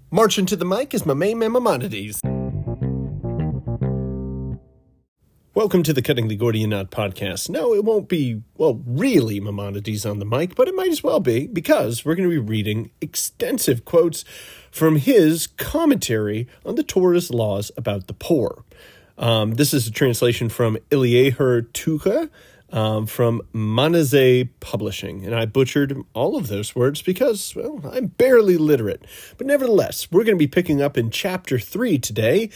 Marching to the mic is my main man Maimonides. Welcome to the Cutting the Gordian Knot podcast. No, it won't be, really Maimonides on the mic, but it might as well be, because we're going to be reading extensive quotes from his commentary on the Torah's laws about the poor. This is a translation from Eliezer Tucha, from Manazeh Publishing, and I butchered all of those words because, I'm barely literate. But nevertheless, we're going to be picking up in chapter 3 today,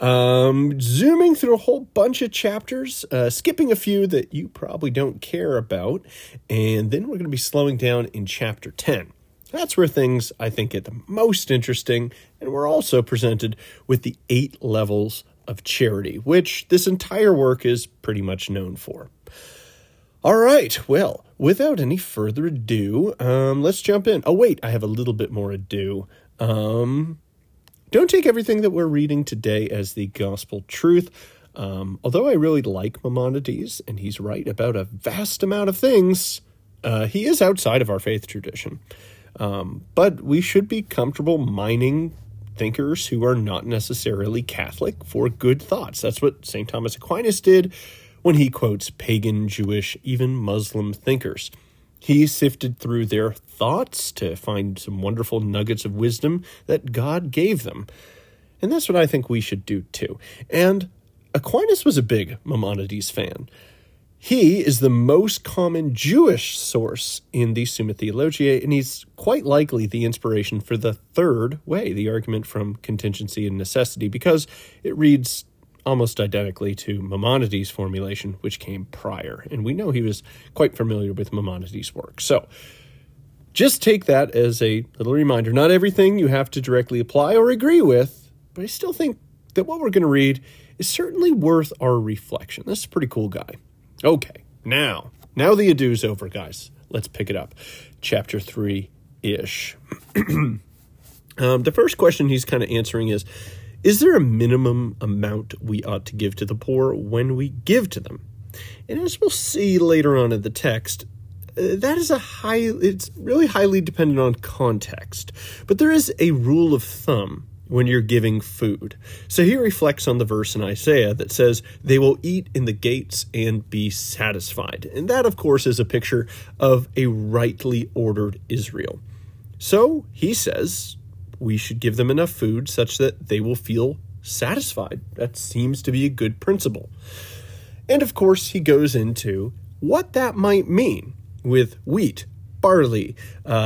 zooming through a whole bunch of chapters, skipping a few that you probably don't care about, and then we're going to be slowing down in chapter 10. That's where things, I think, get the most interesting, and we're also presented with the 8 levels of charity, which this entire work is pretty much known for. All right, well, without any further ado, let's jump in. Oh, wait, I have a little bit more ado. Don't take everything that we're reading today as the gospel truth. Although I really like Maimonides, and he's right about a vast amount of things, he is outside of our faith tradition. But we should be comfortable mining thinkers who are not necessarily Catholic for good thoughts. That's what St. Thomas Aquinas did when he quotes pagan, Jewish, even Muslim thinkers. He sifted through their thoughts to find some wonderful nuggets of wisdom that God gave them. And that's what I think we should do too. And Aquinas was a big Maimonides fan. He is the most common Jewish source in the Summa Theologiae, and he's quite likely the inspiration for the third way, the argument from contingency and necessity, because it reads almost identically to Maimonides' formulation, which came prior. And we know he was quite familiar with Maimonides' work. So just take that as a little reminder. Not everything you have to directly apply or agree with, but I still think that what we're going to read is certainly worth our reflection. This is a pretty cool guy. Okay, now the ado's over, guys. Let's pick it up. Chapter 3-ish. The first question he's kind of answering is there a minimum amount we ought to give to the poor when we give to them? And as we'll see later on in the text, it's really highly dependent on context. But there is a rule of thumb when you're giving food. So he reflects on the verse in Isaiah that says, they will eat in the gates and be satisfied. And that, of course, is a picture of a rightly ordered Israel. So he says we should give them enough food such that they will feel satisfied. That seems to be a good principle. And of course, he goes into what that might mean with wheat, barley,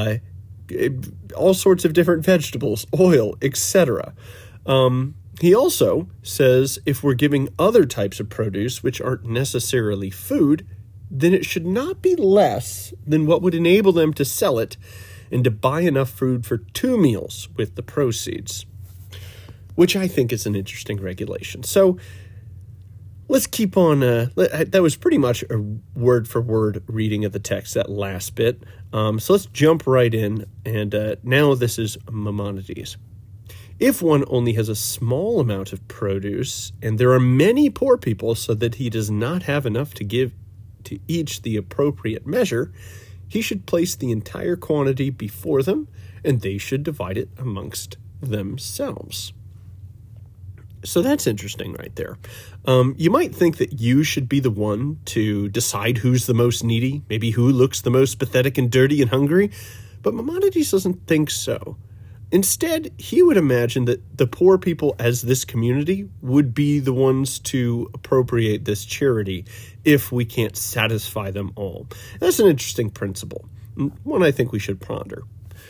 all sorts of different vegetables, oil, etc. He also says if we're giving other types of produce which aren't necessarily food, then it should not be less than what would enable them to sell it and to buy enough food for 2 meals with the proceeds, which I think is an interesting regulation. So let's keep on. That was pretty much a word-for-word reading of the text, that last bit. So let's jump right in, and now this is Maimonides. If one only has a small amount of produce, and there are many poor people so that he does not have enough to give to each the appropriate measure, he should place the entire quantity before them, and they should divide it amongst themselves. So that's interesting right there. You might think that you should be the one to decide who's the most needy, maybe who looks the most pathetic and dirty and hungry, but Maimonides doesn't think so. Instead, he would imagine that the poor people as this community would be the ones to appropriate this charity if we can't satisfy them all. That's an interesting principle, one I think we should ponder.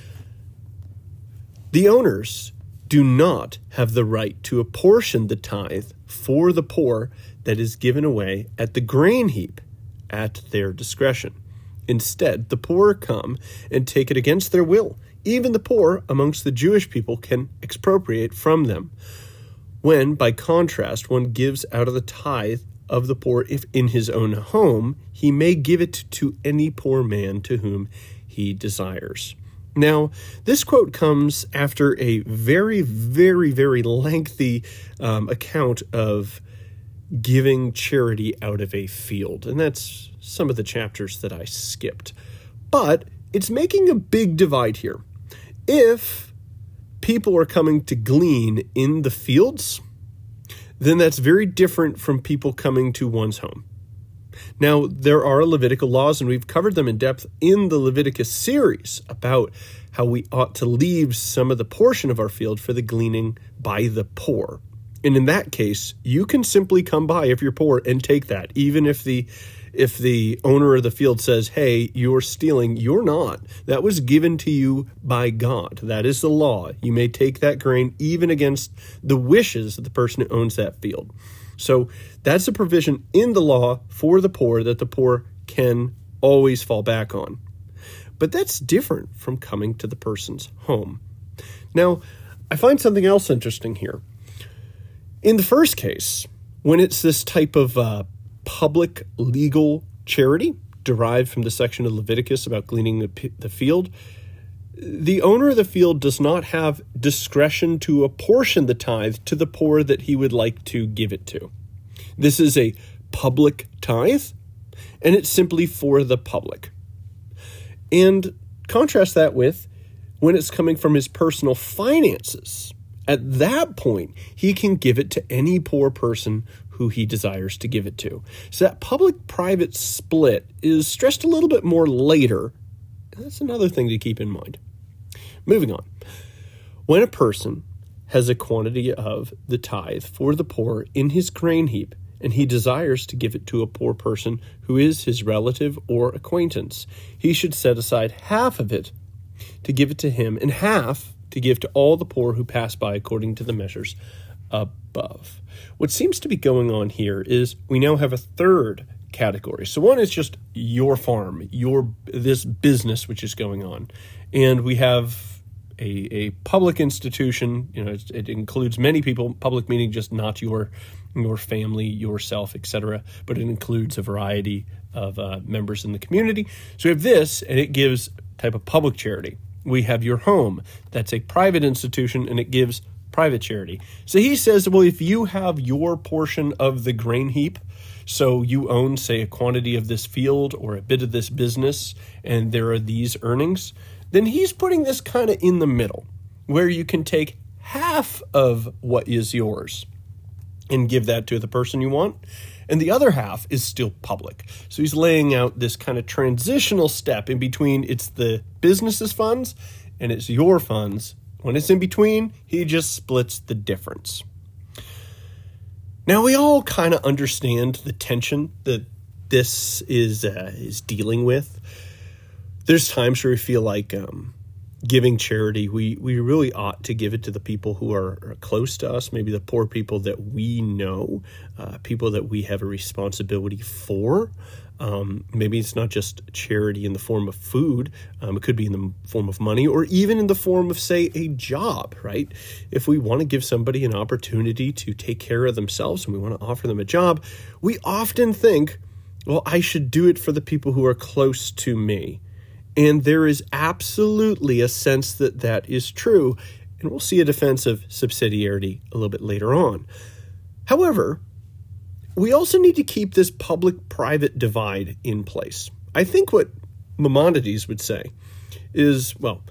The owners do not have the right to apportion the tithe for the poor that is given away at the grain heap at their discretion. Instead, the poor come and take it against their will. Even the poor amongst the Jewish people can expropriate from them. When, by contrast, one gives out of the tithe of the poor if in his own home, he may give it to any poor man to whom he desires. Now, this quote comes after a very, very, very lengthy account of giving charity out of a field. And that's some of the chapters that I skipped. But it's making a big divide here. If people are coming to glean in the fields, then that's very different from people coming to one's home. Now, there are Levitical laws, and we've covered them in depth in the Leviticus series about how we ought to leave some of the portion of our field for the gleaning by the poor. And in that case, you can simply come by if you're poor and take that, even if the owner of the field says, hey, you're stealing. You're not. That was given to you by God. That is the law. You may take that grain even against the wishes of the person who owns that field. So that's a provision in the law for the poor that the poor can always fall back on. But that's different from coming to the person's home. Now, I find something else interesting here. In the first case, when it's this type of public legal charity derived from the section of Leviticus about gleaning the field, the owner of the field does not have discretion to apportion the tithe to the poor that he would like to give it to. This is a public tithe, and it's simply for the public. And contrast that with when it's coming from his personal finances. At that point, he can give it to any poor person who he desires to give it to. So that public-private split is stressed a little bit more later. That's another thing to keep in mind. Moving on. When a person has a quantity of the tithe for the poor in his grain heap, and he desires to give it to a poor person who is his relative or acquaintance, he should set aside half of it to give it to him, and half to give to all the poor who pass by according to the measures above. What seems to be going on here is we now have a third category. So one is just your farm, this business which is going on. And we have a public institution, it includes many people, public meaning just not your family, yourself, etc., but it includes a variety of members in the community. So we have this, and it gives type of public charity. We have your home. That's a private institution, and it gives private charity. So he says, well, if you have your portion of the grain heap, so you own, say, a quantity of this field or a bit of this business, and there are these earnings, then he's putting this kind of in the middle, where you can take half of what is yours and give that to the person you want, and the other half is still public. So he's laying out this kind of transitional step in between it's the business's funds and it's your funds. When it's in between, he just splits the difference. Now, we all kind of understand the tension that this is dealing with. There's times where we feel like giving charity, we really ought to give it to the people who are close to us, maybe the poor people that we know, people that we have a responsibility for. Maybe it's not just charity in the form of food. It could be in the form of money or even in the form of, say, a job, right? If we want to give somebody an opportunity to take care of themselves and we want to offer them a job, we often think, well, I should do it for the people who are close to me. And there is absolutely a sense that that is true. And we'll see a defense of subsidiarity a little bit later on. However, we also need to keep this public-private divide in place. I think what Maimonides would say is, well,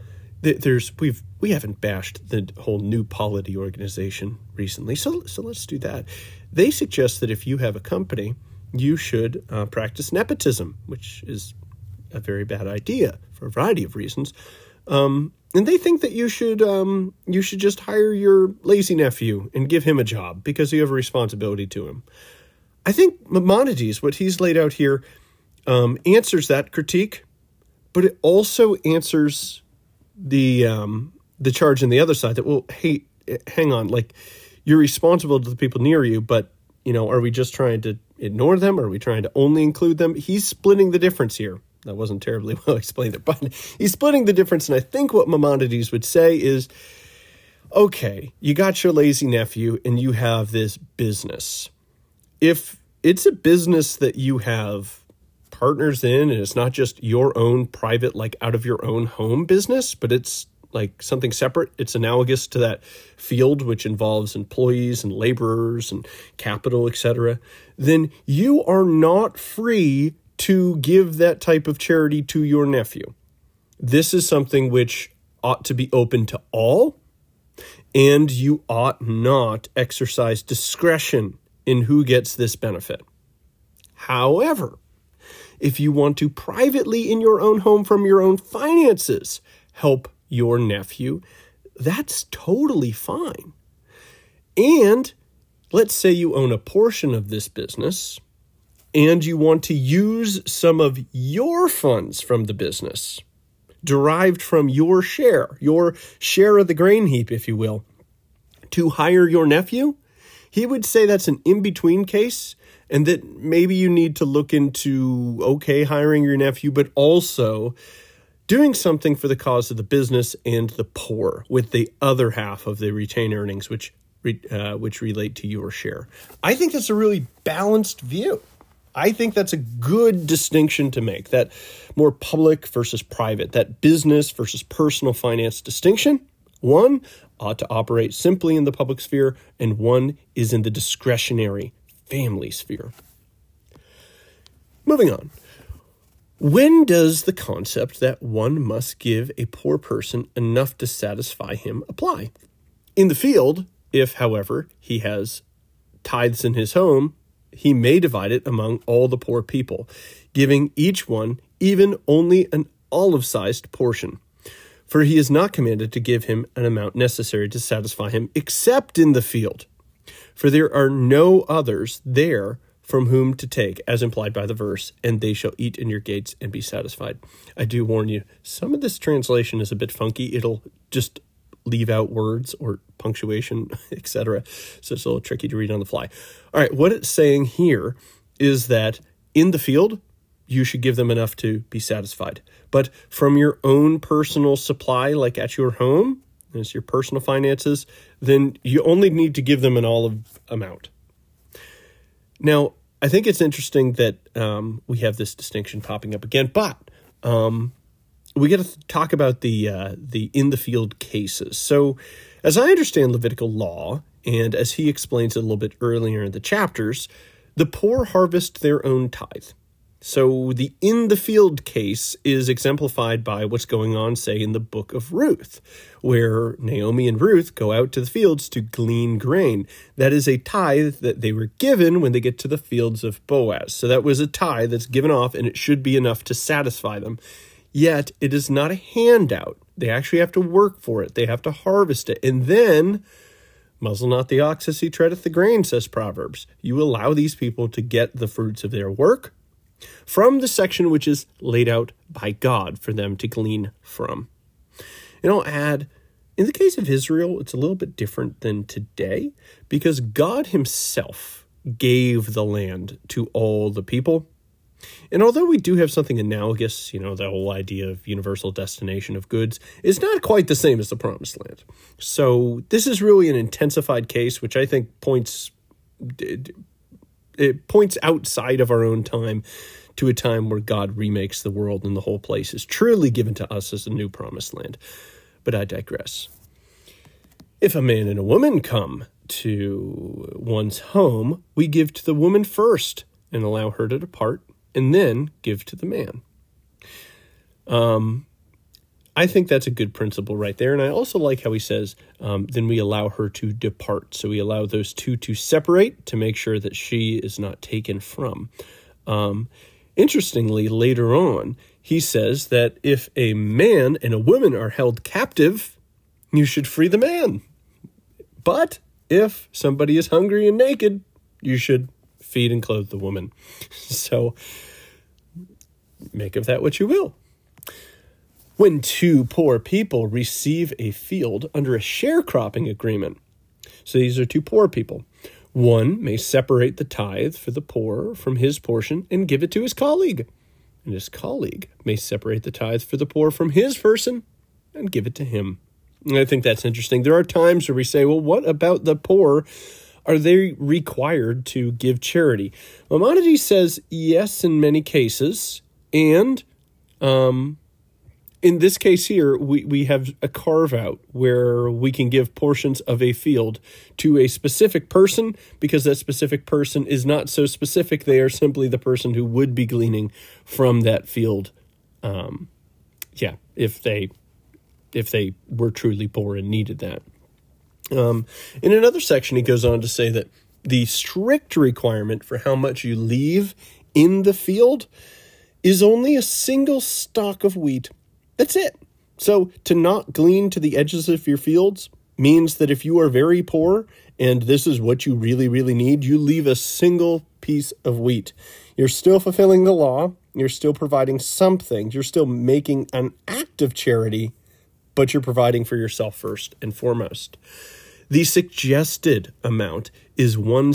we haven't bashed the whole New Polity organization recently, so let's do that. They suggest that if you have a company, you should practice nepotism, which is a very bad idea for a variety of reasons. And they think that you should just hire your lazy nephew and give him a job because you have a responsibility to him. I think Maimonides, what he's laid out here, answers that critique, but it also answers the charge on the other side that, well, hey, hang on, like, you're responsible to the people near you, but, are we just trying to ignore them? Are we trying to only include them? He's splitting the difference here. That wasn't terribly well explained there, but he's splitting the difference, and I think what Maimonides would say is, okay, you got your lazy nephew, and you have this business. If it's a business that you have partners in, and it's not just your own private, like out of your own home business, but it's like something separate, it's analogous to that field which involves employees and laborers and capital, etc., then you are not free to give that type of charity to your nephew. This is something which ought to be open to all, and you ought not exercise discretion in who gets this benefit. However, if you want to privately in your own home from your own finances help your nephew, that's totally fine. And let's say you own a portion of this business and you want to use some of your funds from the business, derived from your share of the grain heap, if you will, to hire your nephew. He would say that's an in-between case, and that maybe you need to look into, hiring your nephew, but also doing something for the cause of the business and the poor with the other half of the retained earnings, which relate to your share. I think that's a really balanced view. I think that's a good distinction to make, that more public versus private, that business versus personal finance distinction. One ought to operate simply in the public sphere, and one is in the discretionary family sphere. Moving on. When does the concept that one must give a poor person enough to satisfy him apply? In the field, if, however, he has tithes in his home, he may divide it among all the poor people, giving each one even only an olive-sized portion. For he is not commanded to give him an amount necessary to satisfy him, except in the field. For there are no others there from whom to take, as implied by the verse, and they shall eat in your gates and be satisfied. I do warn you, some of this translation is a bit funky. It'll just leave out words or punctuation, etc. So it's a little tricky to read on the fly. All right, what it's saying here is that in the field, you should give them enough to be satisfied. But from your own personal supply, like at your home, as your personal finances, then you only need to give them an olive amount. Now, I think it's interesting that we have this distinction popping up again, but we got to talk about the in the field cases. So, as I understand Levitical law, and as he explains it a little bit earlier in the chapters, the poor harvest their own tithe. So the in the field case is exemplified by what's going on, say, in the book of Ruth, where Naomi and Ruth go out to the fields to glean grain. That is a tithe that they were given when they get to the fields of Boaz. So that was a tithe that's given off, and it should be enough to satisfy them. Yet it is not a handout. They actually have to work for it. They have to harvest it. And then, muzzle not the ox as he treadeth the grain, says Proverbs. You allow these people to get the fruits of their work from the section which is laid out by God for them to glean from. And I'll add, in the case of Israel, it's a little bit different than today because God himself gave the land to all the people. And although we do have something analogous, the whole idea of universal destination of goods, it's not quite the same as the Promised Land. So this is really an intensified case, which I think points outside of our own time to a time where God remakes the world and the whole place is truly given to us as a new promised land. But I digress. If a man and a woman come to one's home, we give to the woman first and allow her to depart, and then give to the man. I think that's a good principle right there. And I also like how he says, then we allow her to depart. So we allow those two to separate to make sure that she is not taken from. Interestingly, later on, he says that if a man and a woman are held captive, you should free the man. But if somebody is hungry and naked, you should feed and clothe the woman. So make of that what you will. When two poor people receive a field under a sharecropping agreement, so these are two poor people, one may separate the tithe for the poor from his portion and give it to his colleague, and his colleague may separate the tithe for the poor from his person and give it to him. And I think that's interesting. There are times where we say, well, what about the poor? Are they required to give charity? Maimonides says yes in many cases, and in this case here, we have a carve-out where we can give portions of a field to a specific person because that specific person is not so specific. They are simply the person who would be gleaning from that field, if they were truly poor and needed that. In another section, he goes on to say that the strict requirement for how much you leave in the field is only a single stalk of wheat. That's it. So to not glean to the edges of your fields means that if you are very poor and this is what you really, really need, you leave a single piece of wheat. You're still fulfilling the law. You're still providing something. You're still making an act of charity, but you're providing for yourself first and foremost. The suggested amount is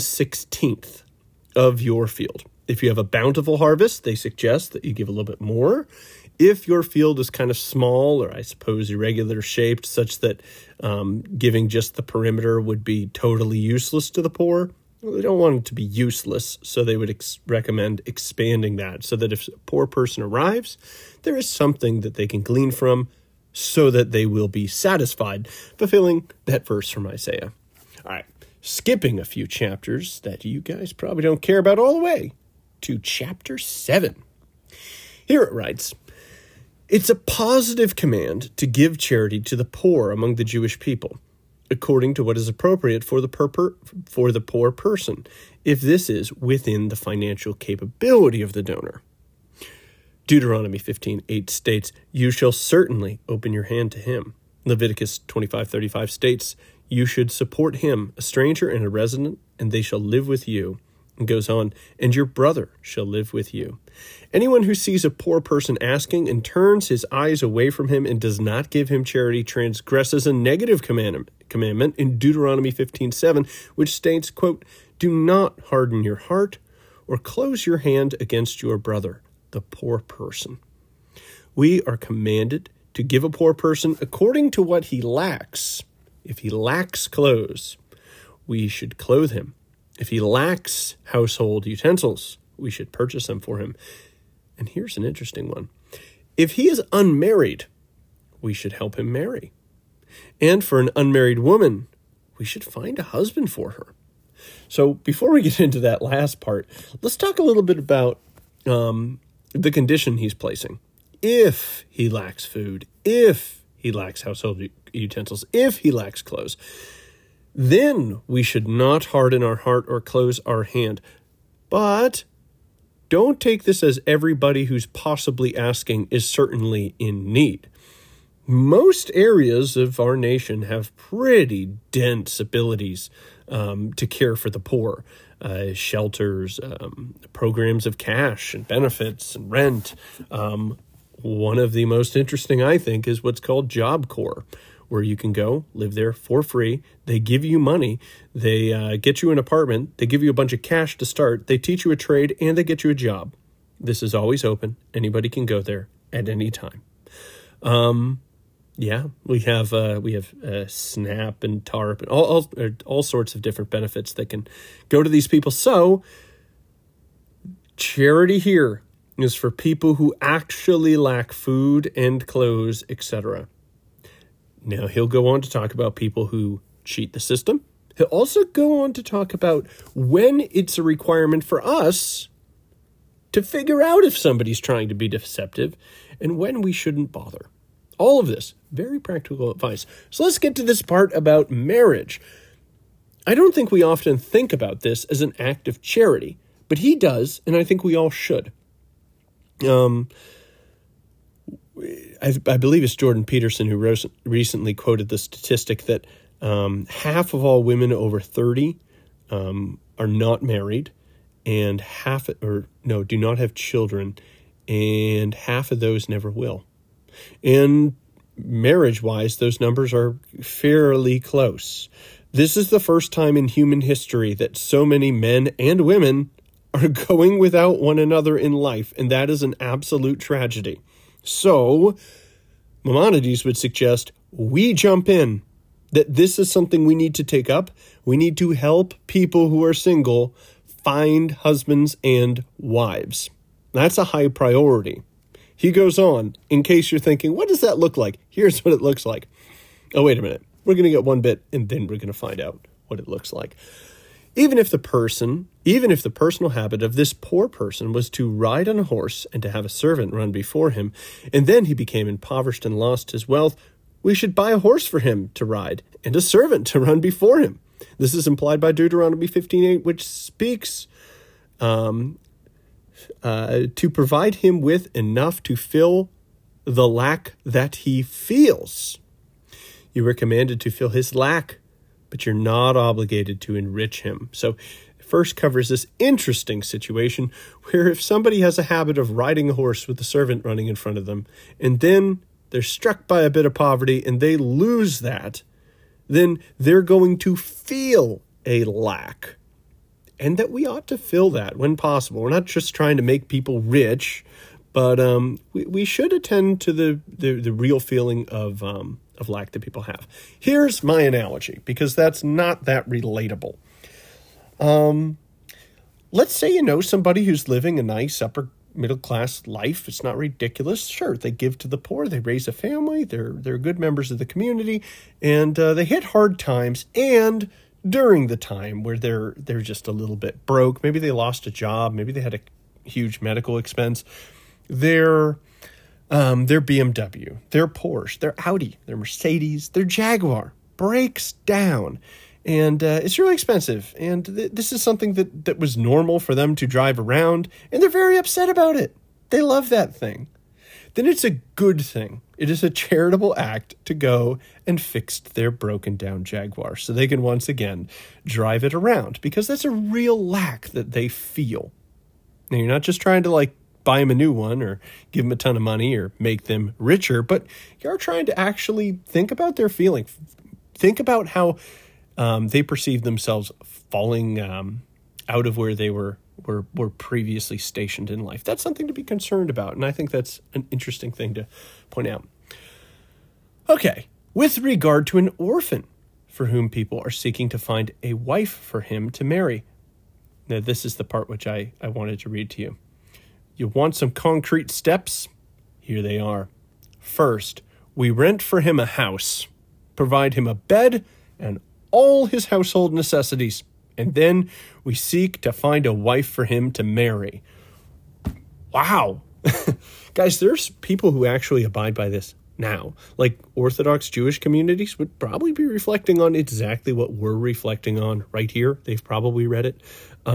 1/16 of your field. If you have a bountiful harvest, they suggest that you give a little bit more. If your field is kind of small, or I suppose irregular shaped, such that giving just the perimeter would be totally useless to the poor, well, they don't want it to be useless, so they would recommend expanding that so that if a poor person arrives, there is something that they can glean from so that they will be satisfied, fulfilling that verse from Isaiah. All right, skipping a few chapters that you guys probably don't care about all the way to chapter 7. Here it writes, "It's a positive command to give charity to the poor among the Jewish people, according to what is appropriate for the poor person, if this is within the financial capability of the donor." Deuteronomy 15:8 states, "You shall certainly open your hand to him." Leviticus 25:35 states, "You should support him, a stranger and a resident, and they shall live with you." And goes on, "And your brother shall live with you." Anyone who sees a poor person asking and turns his eyes away from him and does not give him charity transgresses a negative commandment in Deuteronomy 15:7, which states, quote, "Do not harden your heart or close your hand against your brother, the poor person." We are commanded to give a poor person according to what he lacks. If he lacks clothes, we should clothe him. If he lacks household utensils, we should purchase them for him. And here's an interesting one. If he is unmarried, we should help him marry. And for an unmarried woman, we should find a husband for her. So before we get into that last part, let's talk a little bit about the condition he's placing. If he lacks food, if he lacks household utensils, if he lacks clothes, then we should not harden our heart or close our hand. But don't take this as everybody who's possibly asking is certainly in need. Most areas of our nation have pretty dense abilities to care for the poor. Shelters, programs of cash and benefits and rent. One of the most interesting, I think, is what's called Job Corps, where you can go live there for free. They give you money. They get you an apartment. They give you a bunch of cash to start. They teach you a trade, and they get you a job. This is always open. Anybody can go there at any time. We have SNAP and TARP and all sorts of different benefits that can go to these people. So charity here is for people who actually lack food and clothes, etc. Now, he'll go on to talk about people who cheat the system. He'll also go on to talk about when it's a requirement for us to figure out if somebody's trying to be deceptive and when we shouldn't bother. All of this, very practical advice. So let's get to this part about marriage. I don't think we often think about this as an act of charity, but he does, and I think we all should. I believe it's Jordan Peterson who recently quoted the statistic that half of all women over 30 are not married, and do not have children, and half of those never will. And marriage-wise, those numbers are fairly close. This is the first time in human history that so many men and women are going without one another in life, and that is an absolute tragedy. So, Maimonides would suggest we jump in, that this is something we need to take up. We need to help people who are single find husbands and wives. That's a high priority. He goes on, in case you're thinking, what does that look like? Here's what it looks like. Oh, wait a minute. We're going to get one bit, and then we're going to find out what it looks like. Even if the personal habit of this poor person was to ride on a horse and to have a servant run before him, and then he became impoverished and lost his wealth, we should buy a horse for him to ride and a servant to run before him. This is implied by Deuteronomy 15:8, which speaks to provide him with enough to fill the lack that he feels. You are commanded to fill his lack, but you're not obligated to enrich him. So first covers this interesting situation where if somebody has a habit of riding a horse with the servant running in front of them, and then they're struck by a bit of poverty and they lose that, then they're going to feel a lack. And that we ought to fill that when possible. We're not just trying to make people rich, but we should attend to the real feeling of lack that people have. Here's my analogy, because that's not that relatable. Let's say you know somebody who's living a nice upper middle class life. It's not ridiculous. Sure, they give to the poor, they raise a family, they're good members of the community, and they hit hard times. And during the time where they're just a little bit broke, maybe they lost a job, maybe they had a huge medical expense, their BMW, their Porsche, their Audi, their Mercedes, their Jaguar breaks down. And it's really expensive. And this is something that was normal for them to drive around. And they're very upset about it. They love that thing. Then it's a good thing. It is a charitable act to go and fix their broken down Jaguar so they can once again drive it around, because that's a real lack that they feel. Now, you're not just trying to buy them a new one or give them a ton of money or make them richer, but you're trying to actually think about their feeling. Think about how they perceive themselves falling out of where they were previously stationed in life. That's something to be concerned about, and I think that's an interesting thing to point out. Okay, with regard to an orphan for whom people are seeking to find a wife for him to marry. Now, this is the part which I wanted to read to you. You want some concrete steps? Here they are. First, we rent for him a house, provide him a bed and all his household necessities, and then we seek to find a wife for him to marry. Wow. Guys, there's people who actually abide by this now. Like Orthodox Jewish communities would probably be reflecting on exactly what we're reflecting on right here. They've probably read it.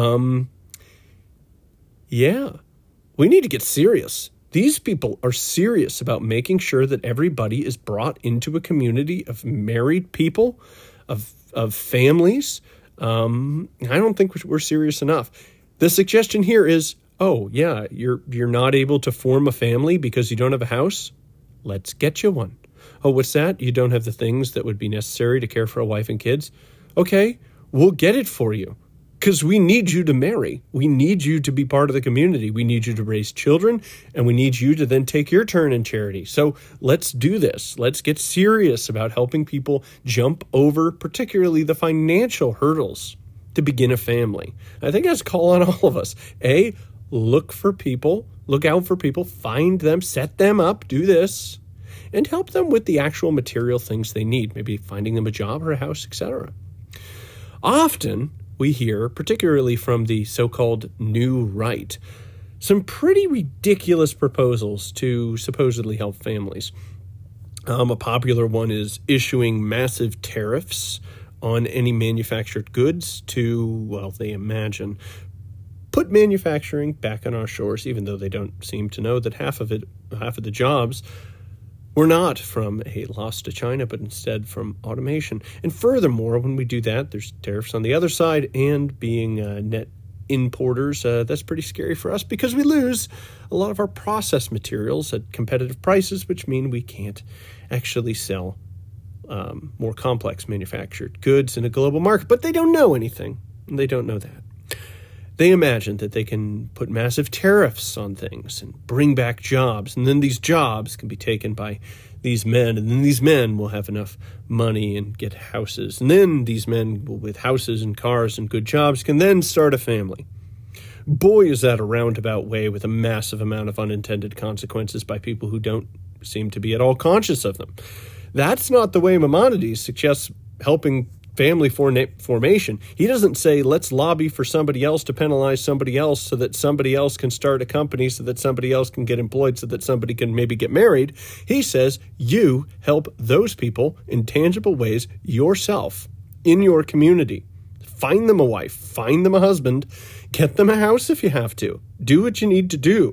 Yeah, we need to get serious. These people are serious about making sure that everybody is brought into a community of married people, of families. I don't think we're serious enough. The suggestion here is, oh yeah, you're not able to form a family because you don't have a house? Let's get you one. Oh, what's that? You don't have the things that would be necessary to care for a wife and kids? Okay, we'll get it for you. Because we need you to marry. We need you to be part of the community. We need you to raise children, and we need you to then take your turn in charity. So let's do this. Let's get serious about helping people jump over particularly the financial hurdles to begin a family. I think that's a call on all of us. Look out for people, find them, set them up, do this, and help them with the actual material things they need, maybe finding them a job or a house, etc. Often, we hear, particularly from the so-called new right, some pretty ridiculous proposals to supposedly help families. A popular one is issuing massive tariffs on any manufactured goods to, well, they imagine, put manufacturing back on our shores, even though they don't seem to know that half of the jobs were not from a loss to China, but instead from automation. And furthermore, when we do that, there's tariffs on the other side, and being net importers, that's pretty scary for us because we lose a lot of our processed materials at competitive prices, which mean we can't actually sell more complex manufactured goods in a global market. But they don't know anything, and they don't know that. They imagine that they can put massive tariffs on things and bring back jobs, and then these jobs can be taken by these men, and then these men will have enough money and get houses, and then these men with houses and cars and good jobs can then start a family. Boy, is that a roundabout way with a massive amount of unintended consequences by people who don't seem to be at all conscious of them. That's not the way Maimonides suggests helping family formation. He doesn't say, let's lobby for somebody else to penalize somebody else so that somebody else can start a company, so that somebody else can get employed, so that somebody can maybe get married. He says, you help those people in tangible ways yourself in your community. Find them a wife, find them a husband, get them a house if you have to. Do what you need to do.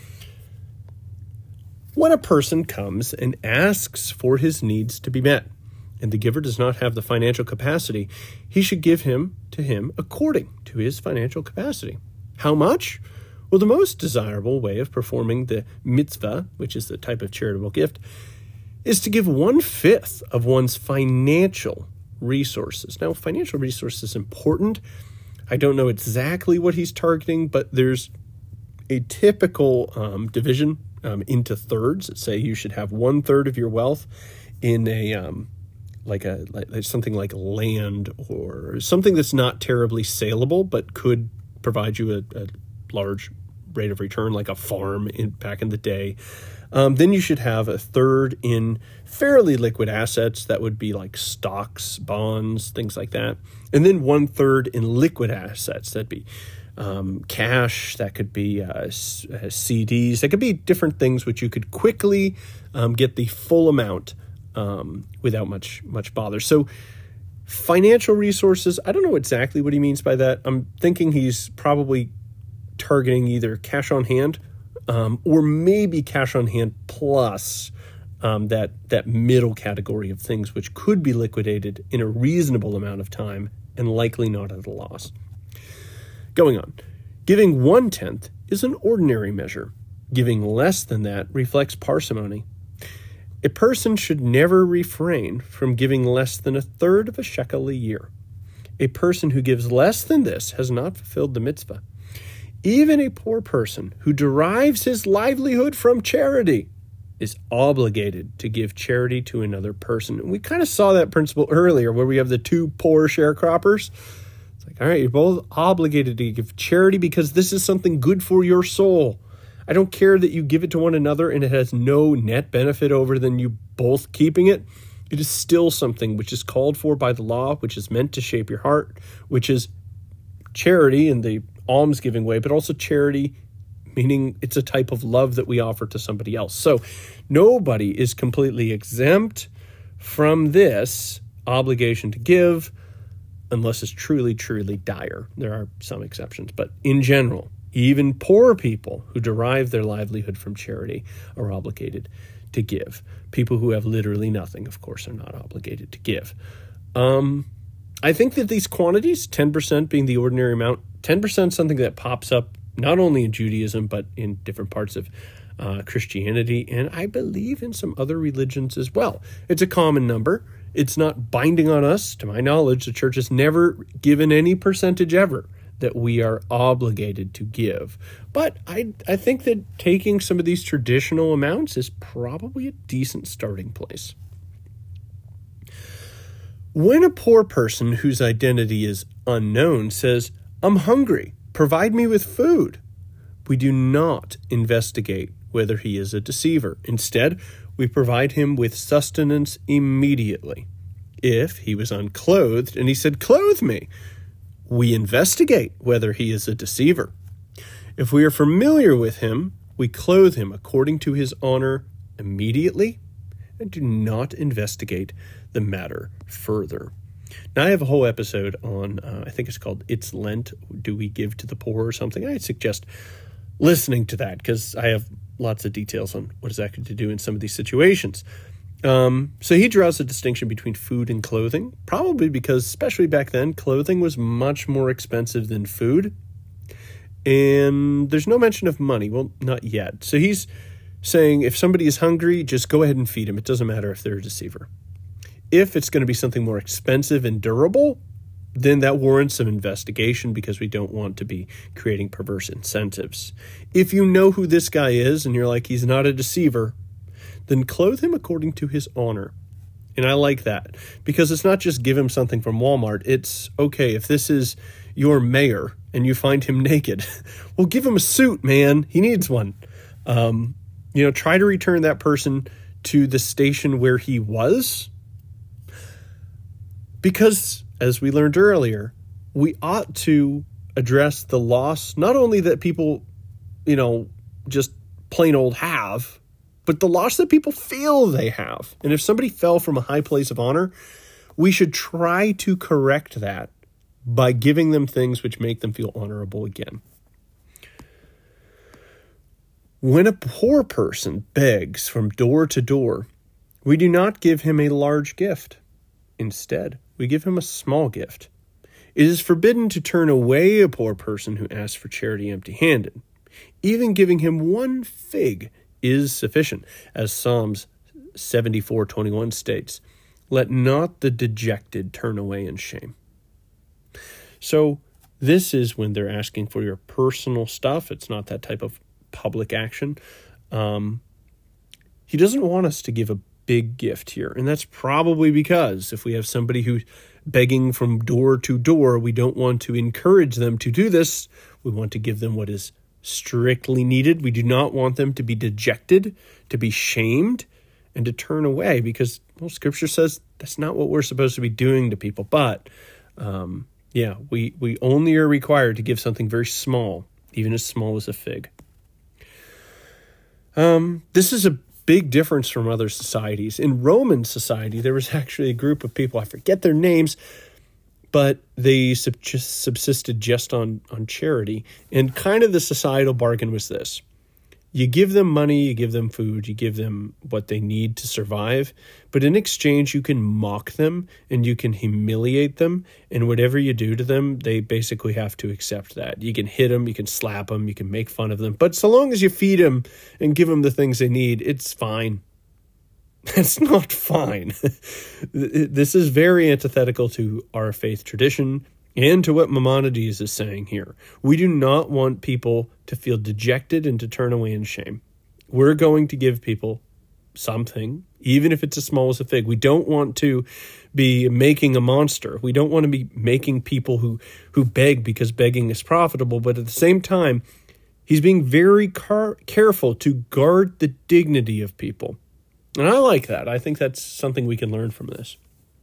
When a person comes and asks for his needs to be met, and the giver does not have the financial capacity, he should give him to him according to his financial capacity. How much? Well, the most desirable way of performing the mitzvah, which is the type of charitable gift, is to give 1/5 of one's financial resources. Now, financial resources is important. I don't know exactly what he's targeting, but there's a typical division into thirds. Say you should have 1/3 of your wealth in a something like land or something that's not terribly saleable, but could provide you a large rate of return, like a farm back in the day. Then you should have 1/3 in fairly liquid assets. That would be like stocks, bonds, things like that. And then 1/3 in liquid assets. That'd be cash. That could be CDs. That could be different things which you could quickly get the full amount without much bother. So financial resources, I don't know exactly what he means by that. I'm thinking he's probably targeting either cash on hand or maybe cash on hand plus that middle category of things which could be liquidated in a reasonable amount of time and likely not at a loss. Going on, giving 1/10 is an ordinary measure. Giving less than that reflects parsimony. A person should never refrain from giving less than 1/3 of a shekel a year. A person who gives less than this has not fulfilled the mitzvah. Even a poor person who derives his livelihood from charity is obligated to give charity to another person. And we kind of saw that principle earlier where we have the two poor sharecroppers. It's like, all right, you're both obligated to give charity because this is something good for your soul. I don't care that you give it to one another and it has no net benefit over than you both keeping it. It is still something which is called for by the law, which is meant to shape your heart, which is charity in the almsgiving way, but also charity, meaning it's a type of love that we offer to somebody else. So nobody is completely exempt from this obligation to give unless it's truly, truly dire. There are some exceptions, but in general, even poor people who derive their livelihood from charity are obligated to give. People who have literally nothing, of course, are not obligated to give. I think that these quantities, 10% being the ordinary amount, 10% something that pops up not only in Judaism, but in different parts of Christianity, and I believe in some other religions as well. It's a common number. It's not binding on us. To my knowledge, the church has never given any percentage ever that we are obligated to give. But I think that taking some of these traditional amounts is probably a decent starting place. When a poor person whose identity is unknown says, "I'm hungry, provide me with food," we do not investigate whether he is a deceiver. Instead, we provide him with sustenance immediately. If he was unclothed and he said, "Clothe me," we investigate whether he is a deceiver. If we are familiar with him, we clothe him according to his honor immediately and do not investigate the matter further. Now, I have a whole episode on, I think it's called It's Lent, Do We Give to the Poor or something? I suggest listening to that because I have lots of details on what exactly to do in some of these situations. So he draws a distinction between food and clothing, probably because, especially back then, clothing was much more expensive than food. And there's no mention of money. Well, not yet. So he's saying if somebody is hungry, just go ahead and feed him. It doesn't matter if they're a deceiver. If it's going to be something more expensive and durable, then that warrants some investigation because we don't want to be creating perverse incentives. If you know who this guy is and you're like, he's not a deceiver, then clothe him according to his honor. And I like that because it's not just give him something from Walmart. It's, okay, if this is your mayor and you find him naked, well, give him a suit, man. He needs one. Try to return that person to the station where he was. Because as we learned earlier, we ought to address the loss, not only that people, just plain old have, but the loss that people feel they have. And if somebody fell from a high place of honor, we should try to correct that by giving them things which make them feel honorable again. When a poor person begs from door to door, we do not give him a large gift. Instead, we give him a small gift. It is forbidden to turn away a poor person who asks for charity empty-handed. Even giving him one fig is sufficient, as Psalms 74:21 states, "Let not the dejected turn away in shame." So this is when they're asking for your personal stuff. It's not that type of public action. He doesn't want us to give a big gift here. And that's probably because if we have somebody who's begging from door to door, we don't want to encourage them to do this. We want to give them what is strictly needed. We do not want them to be dejected, to be shamed, and to turn away, because, Scripture says that's not what we're supposed to be doing to people. But, we only are required to give something very small, even as small as a fig. This is a big difference from other societies. In Roman society, there was actually a group of people, I forget their names, but they subsisted just on charity. And kind of the societal bargain was this. You give them money, you give them food, you give them what they need to survive, but in exchange you can mock them and you can humiliate them, and whatever you do to them, they basically have to accept that. You can hit them, you can slap them, you can make fun of them, but so long as you feed them and give them the things they need, it's fine. It's not fine. This is very antithetical to our faith tradition and to what Maimonides is saying here. We do not want people to feel dejected and to turn away in shame. We're going to give people something, even if it's as small as a fig. We don't want to be making a monster. We don't want to be making people who beg because begging is profitable. But at the same time, he's being very careful to guard the dignity of people. And I like that. I think that's something we can learn from this.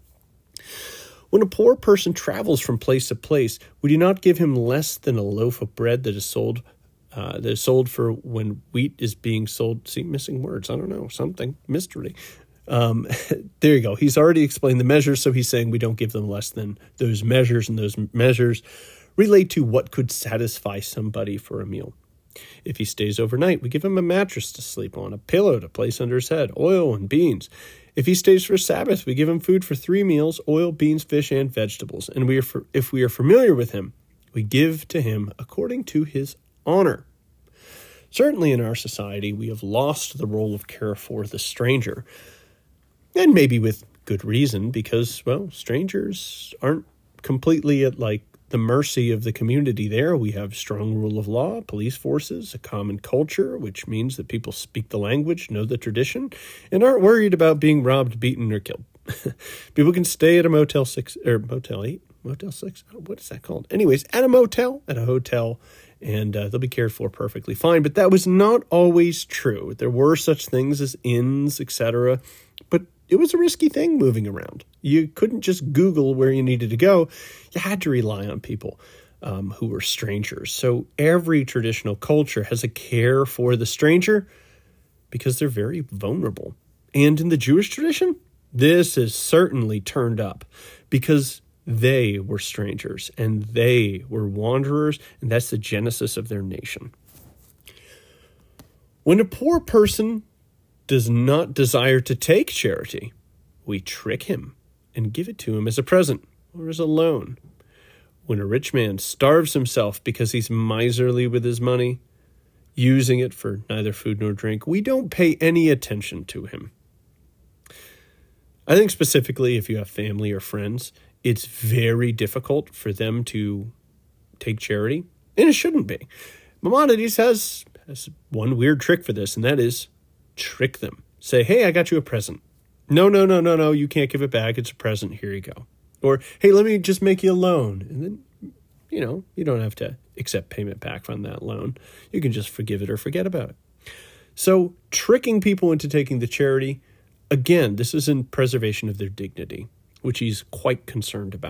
When a poor person travels from place to place, we do not give him less than a loaf of bread that is sold for when wheat is being sold. See, missing words. I don't know, something, mystery. There you go. He's already explained the measures, so he's saying we don't give them less than those measures, and those measures relate to what could satisfy somebody for a meal. If he stays overnight, we give him a mattress to sleep on, a pillow to place under his head, oil and beans. If he stays for Sabbath, we give him food for 3 meals, oil, beans, fish, and vegetables. And if we are familiar with him, we give to him according to his honor. Certainly in our society, we have lost the role of care for the stranger. And maybe with good reason, because, strangers aren't completely at the mercy of the community there. We have strong rule of law, police forces, a common culture, which means that people speak the language, know the tradition, and aren't worried about being robbed, beaten, or killed. People can stay at a Motel 6, or Motel 8, Motel 6, what is that called? Anyways, at a hotel, and they'll be cared for perfectly fine. But that was not always true. There were such things as inns, etc., but it was a risky thing moving around. You couldn't just Google where you needed to go. You had to rely on people who were strangers. So every traditional culture has a care for the stranger because they're very vulnerable. And in the Jewish tradition, this is certainly turned up because they were strangers and they were wanderers, and that's the genesis of their nation. When a poor person does not desire to take charity, we trick him and give it to him as a present or as a loan. When a rich man starves himself because he's miserly with his money, using it for neither food nor drink, we don't pay any attention to him. I think specifically if you have family or friends, it's very difficult for them to take charity, and it shouldn't be. Maimonides has one weird trick for this, and that is trick them. Say, hey, I got you a present. No, you can't give it back. It's a present. Here you go. Or, hey, let me just make you a loan. And then, you don't have to accept payment back from that loan. You can just forgive it or forget about it. So tricking people into taking the charity, again, this is in preservation of their dignity, which he's quite concerned about.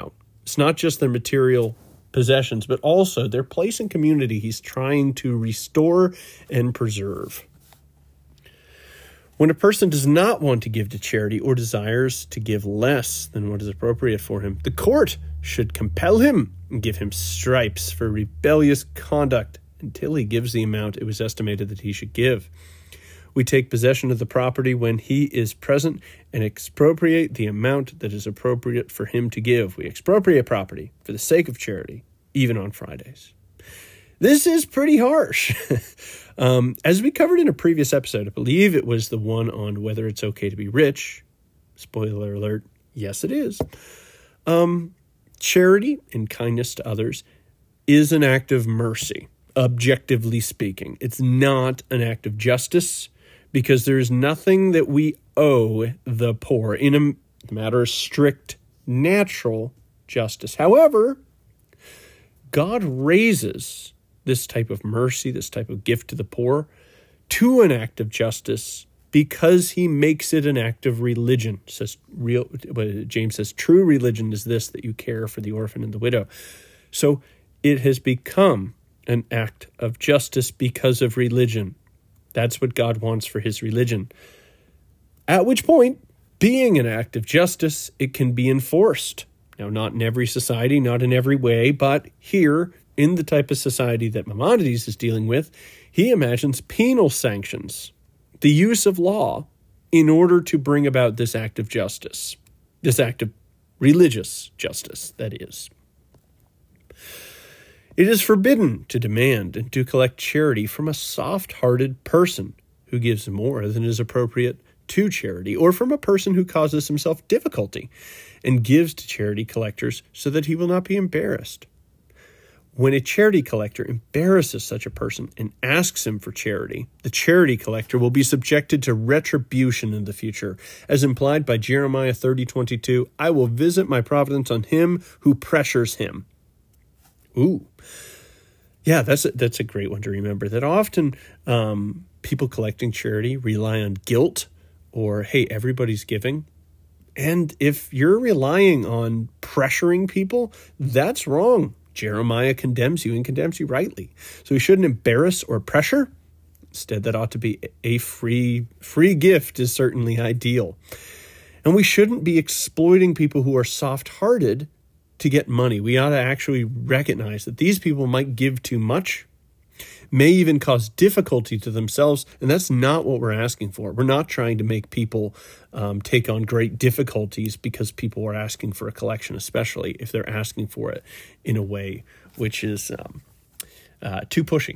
It's not just their material possessions, but also their place in community he's trying to restore and preserve. When a person does not want to give to charity or desires to give less than what is appropriate for him, the court should compel him and give him stripes for rebellious conduct until he gives the amount it was estimated that he should give. We take possession of the property when he is present and expropriate the amount that is appropriate for him to give. We expropriate property for the sake of charity, even on Fridays. This is pretty harsh. As we covered in a previous episode, I believe it was the one on whether it's okay to be rich. Spoiler alert, yes it is. Charity and kindness to others is an act of mercy, objectively speaking. It's not an act of justice because there is nothing that we owe the poor in a matter of strict natural justice. However, God raises this type of mercy, this type of gift to the poor, to an act of justice because he makes it an act of religion. James says, true religion is this, that you care for the orphan and the widow. So it has become an act of justice because of religion. That's what God wants for his religion. At which point, being an act of justice, it can be enforced. Now, not in every society, not in every way, but here, in the type of society that Maimonides is dealing with, he imagines penal sanctions, the use of law, in order to bring about this act of justice, this act of religious justice, that is. It is forbidden to demand and to collect charity from a soft-hearted person who gives more than is appropriate to charity, or from a person who causes himself difficulty and gives to charity collectors so that he will not be embarrassed. When a charity collector embarrasses such a person and asks him for charity, the charity collector will be subjected to retribution in the future, as implied by Jeremiah 30:22. I will visit my providence on him who pressures him. Ooh. Yeah, that's a great one to remember, that often people collecting charity rely on guilt or, hey, everybody's giving. And if you're relying on pressuring people, that's wrong. Jeremiah condemns you and condemns you rightly. So we shouldn't embarrass or pressure. Instead, that ought to be a free gift is certainly ideal. And we shouldn't be exploiting people who are soft-hearted to get money. We ought to actually recognize that these people might give too much, may even cause difficulty to themselves, and that's not what we're asking for. We're not trying to make people take on great difficulties because people are asking for a collection, especially if they're asking for it in a way which is too pushy.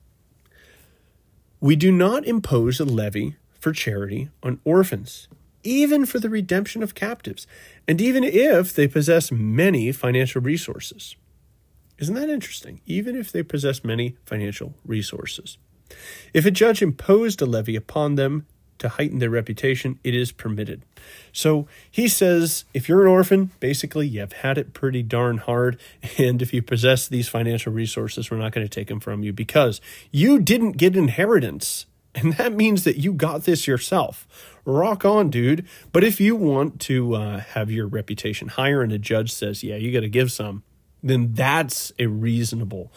We do not impose a levy for charity on orphans, even for the redemption of captives, and even if they possess many financial resources. Isn't that interesting? Even if they possess many financial resources. If a judge imposed a levy upon them to heighten their reputation, it is permitted. So he says, if you're an orphan, basically you've had it pretty darn hard, and if you possess these financial resources, we're not going to take them from you because you didn't get inheritance. And that means that you got this yourself. Rock on, dude. But if you want to have your reputation higher and a judge says, yeah, you got to give some, then that's a reasonable,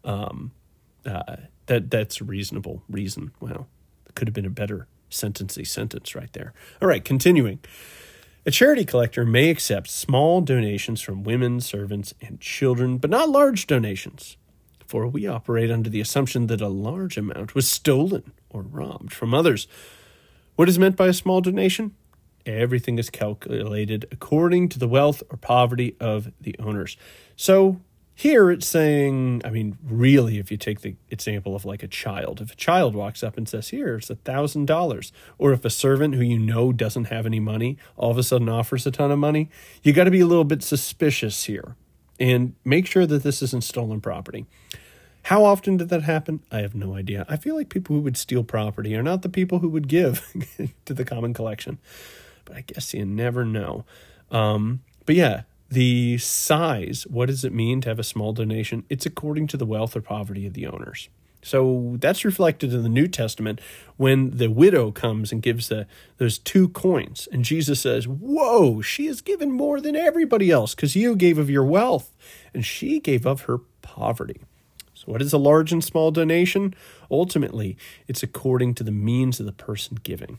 that's a reasonable reason. Well, it could have been a better sentence right there. All right, continuing. A charity collector may accept small donations from women, servants, and children, but not large donations. For we operate under the assumption that a large amount was stolen or robbed from others. What is meant by a small donation? Everything is calculated according to the wealth or poverty of the owners. So here it's saying, really, if you take the example of like a child, if a child walks up and says, here, it's $1,000, or if a servant who you know doesn't have any money all of a sudden offers a ton of money, you got to be a little bit suspicious here and make sure that this isn't stolen property. How often did that happen? I have no idea. I feel like people who would steal property are not the people who would give to the common collection. But I guess you never know. But yeah, the size, what does it mean to have a small donation? It's according to the wealth or poverty of the owners. So that's reflected in the New Testament when the widow comes and gives those 2 coins. And Jesus says, whoa, she has given more than everybody else because you gave of your wealth and she gave of her poverty. So what is a large and small donation? Ultimately, it's according to the means of the person giving.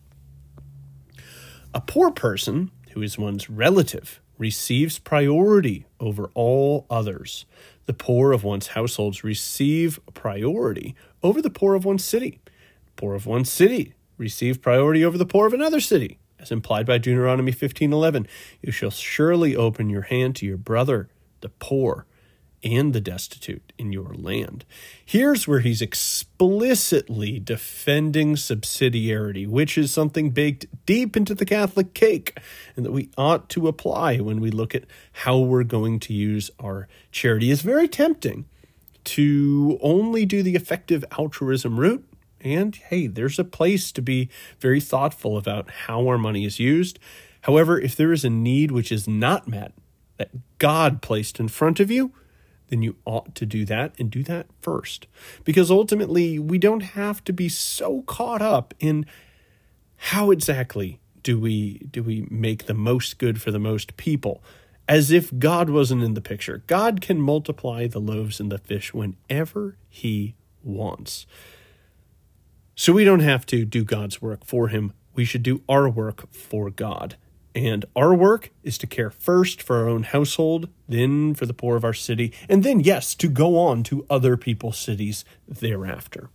A poor person, who is one's relative, receives priority over all others. The poor of one's households receive priority over the poor of one's city. The poor of one's city receive priority over the poor of another city, as implied by Deuteronomy 15:11. You shall surely open your hand to your brother, the poor, and the destitute in your land. Here's where he's explicitly defending subsidiarity, which is something baked deep into the Catholic cake and that we ought to apply when we look at how we're going to use our charity. It's very tempting to only do the effective altruism route. And hey, there's a place to be very thoughtful about how our money is used. However, if there is a need which is not met, that God placed in front of you, then you ought to do that and do that first. Because ultimately, we don't have to be so caught up in how exactly do we make the most good for the most people, as if God wasn't in the picture. God can multiply the loaves and the fish whenever he wants. So we don't have to do God's work for him. We should do our work for God. And our work is to care first for our own household, then for the poor of our city, and then, yes, to go on to other people's cities thereafter.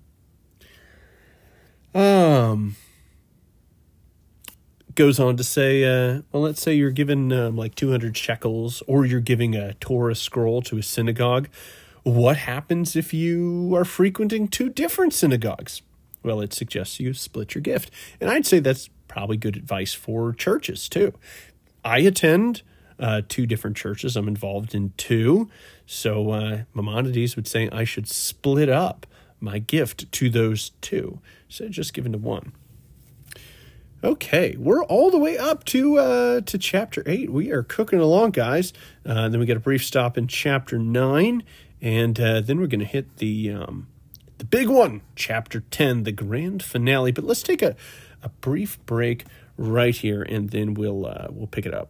Goes on to say, well, let's say you're given like 200 shekels, or you're giving a Torah scroll to a synagogue. What happens if you are frequenting 2 different synagogues? Well, it suggests you split your gift. And I'd say that's probably good advice for churches too. I attend 2 different churches. I'm involved in 2. So Maimonides would say I should split up my gift to those 2 instead of just giving to 1. Okay, we're all the way up to chapter 8. We are cooking along, guys. Then we get a brief stop in chapter 9, and then we're going to hit the big one, chapter 10, the grand finale. But let's take a brief break right here, and then we'll pick it up.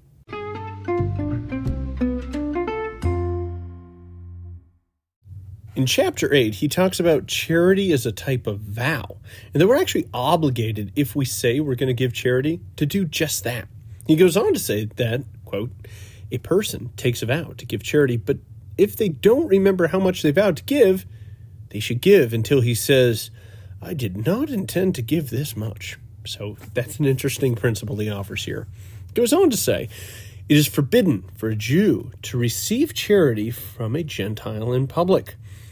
In chapter 8, he talks about charity as a type of vow, and that we're actually obligated, if we say we're going to give charity, to do just that. He goes on to say that, quote, a person takes a vow to give charity, but if they don't remember how much they vowed to give, they should give until he says, I did not intend to give this much. So that's an interesting principle he offers here. He goes on to say, it is forbidden for a Jew to receive charity from a Gentile in public.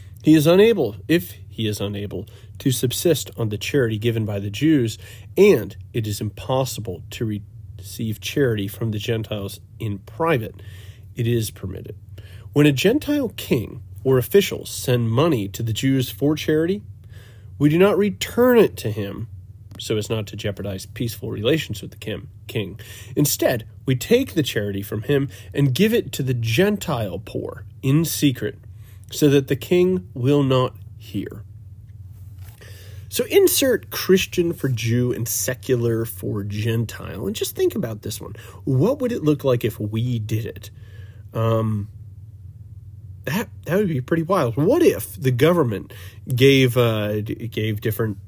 If he is unable to subsist on the charity given by the Jews, and it is impossible to receive charity from the Gentiles in private, it is permitted. When a Gentile king or officials send money to the Jews for charity, we do not return it to him so as not to jeopardize peaceful relations with the king. Instead, we take the charity from him and give it to the Gentile poor in secret, so that the king will not hear. So insert Christian for Jew and secular for Gentile. And just think about this one. What would it look like if we did it? That would be pretty wild. What if the government gave different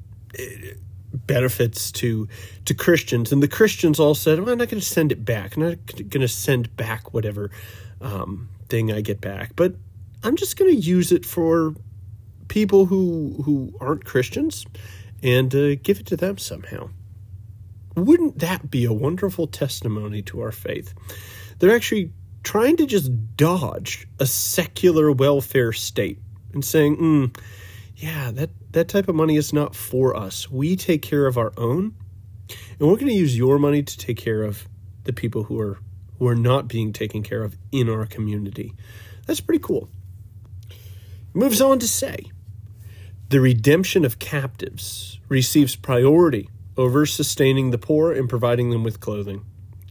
benefits to Christians, and the Christians all said, well, I'm not going to send it back. I'm not going to send back whatever thing I get back, but I'm just going to use it for people who aren't Christians and give it to them somehow. Wouldn't that be a wonderful testimony to our faith? They're actually trying to just dodge a secular welfare state and saying, yeah, that type of money is not for us. We take care of our own, and we're going to use your money to take care of the people who are not being taken care of in our community. That's pretty cool. Moves on to say, the redemption of captives receives priority over sustaining the poor and providing them with clothing.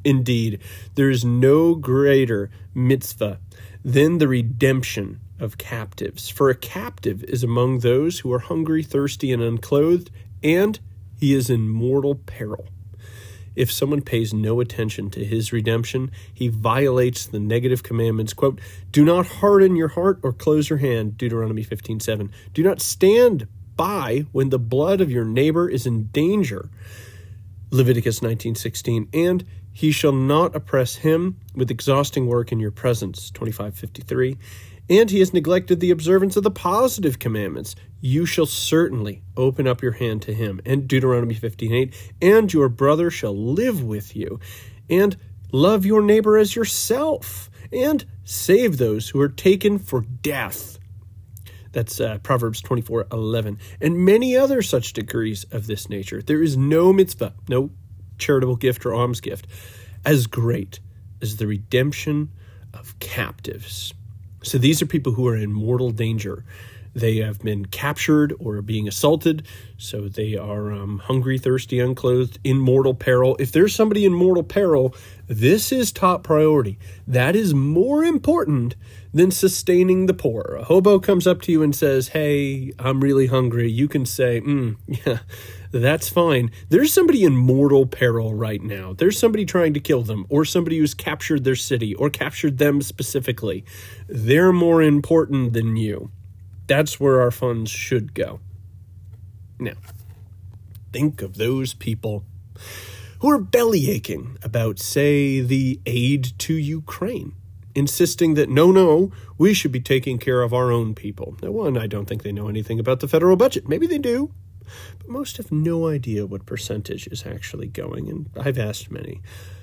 Indeed, there is no greater mitzvah than the redemption of captives. For a captive is among those who are hungry, thirsty, and unclothed, and he is in mortal peril. If someone pays no attention to his redemption, he violates the negative commandments. Quote, do not harden your heart or close your hand, Deuteronomy 15:7. Do not stand by when the blood of your neighbor is in danger, Leviticus 19:16. And he shall not oppress him with exhausting work in your presence, 25:53. And he has neglected the observance of the positive commandments. You shall certainly open up your hand to him. And Deuteronomy 15:8. And your brother shall live with you. And love your neighbor as yourself. And save those who are taken for death. That's Proverbs 24:11. And many other such decrees of this nature. There is no mitzvah, no charitable gift or alms gift, as great as the redemption of captives. So these are people who are in mortal danger. They have been captured or are being assaulted. So they are hungry, thirsty, unclothed, in mortal peril. If there's somebody in mortal peril, this is top priority. That is more important than sustaining the poor. A hobo comes up to you and says, hey, I'm really hungry. You can say, yeah, that's fine. There's somebody in mortal peril right now. There's somebody trying to kill them, or somebody who's captured their city or captured them specifically. They're more important than you. That's where our funds should go. Now, think of those people who are bellyaching about, say, the aid to Ukraine, insisting that, no, we should be taking care of our own people. Now, one, I don't think they know anything about the federal budget. Maybe they do, but most have no idea what percentage is actually going, and I've asked many.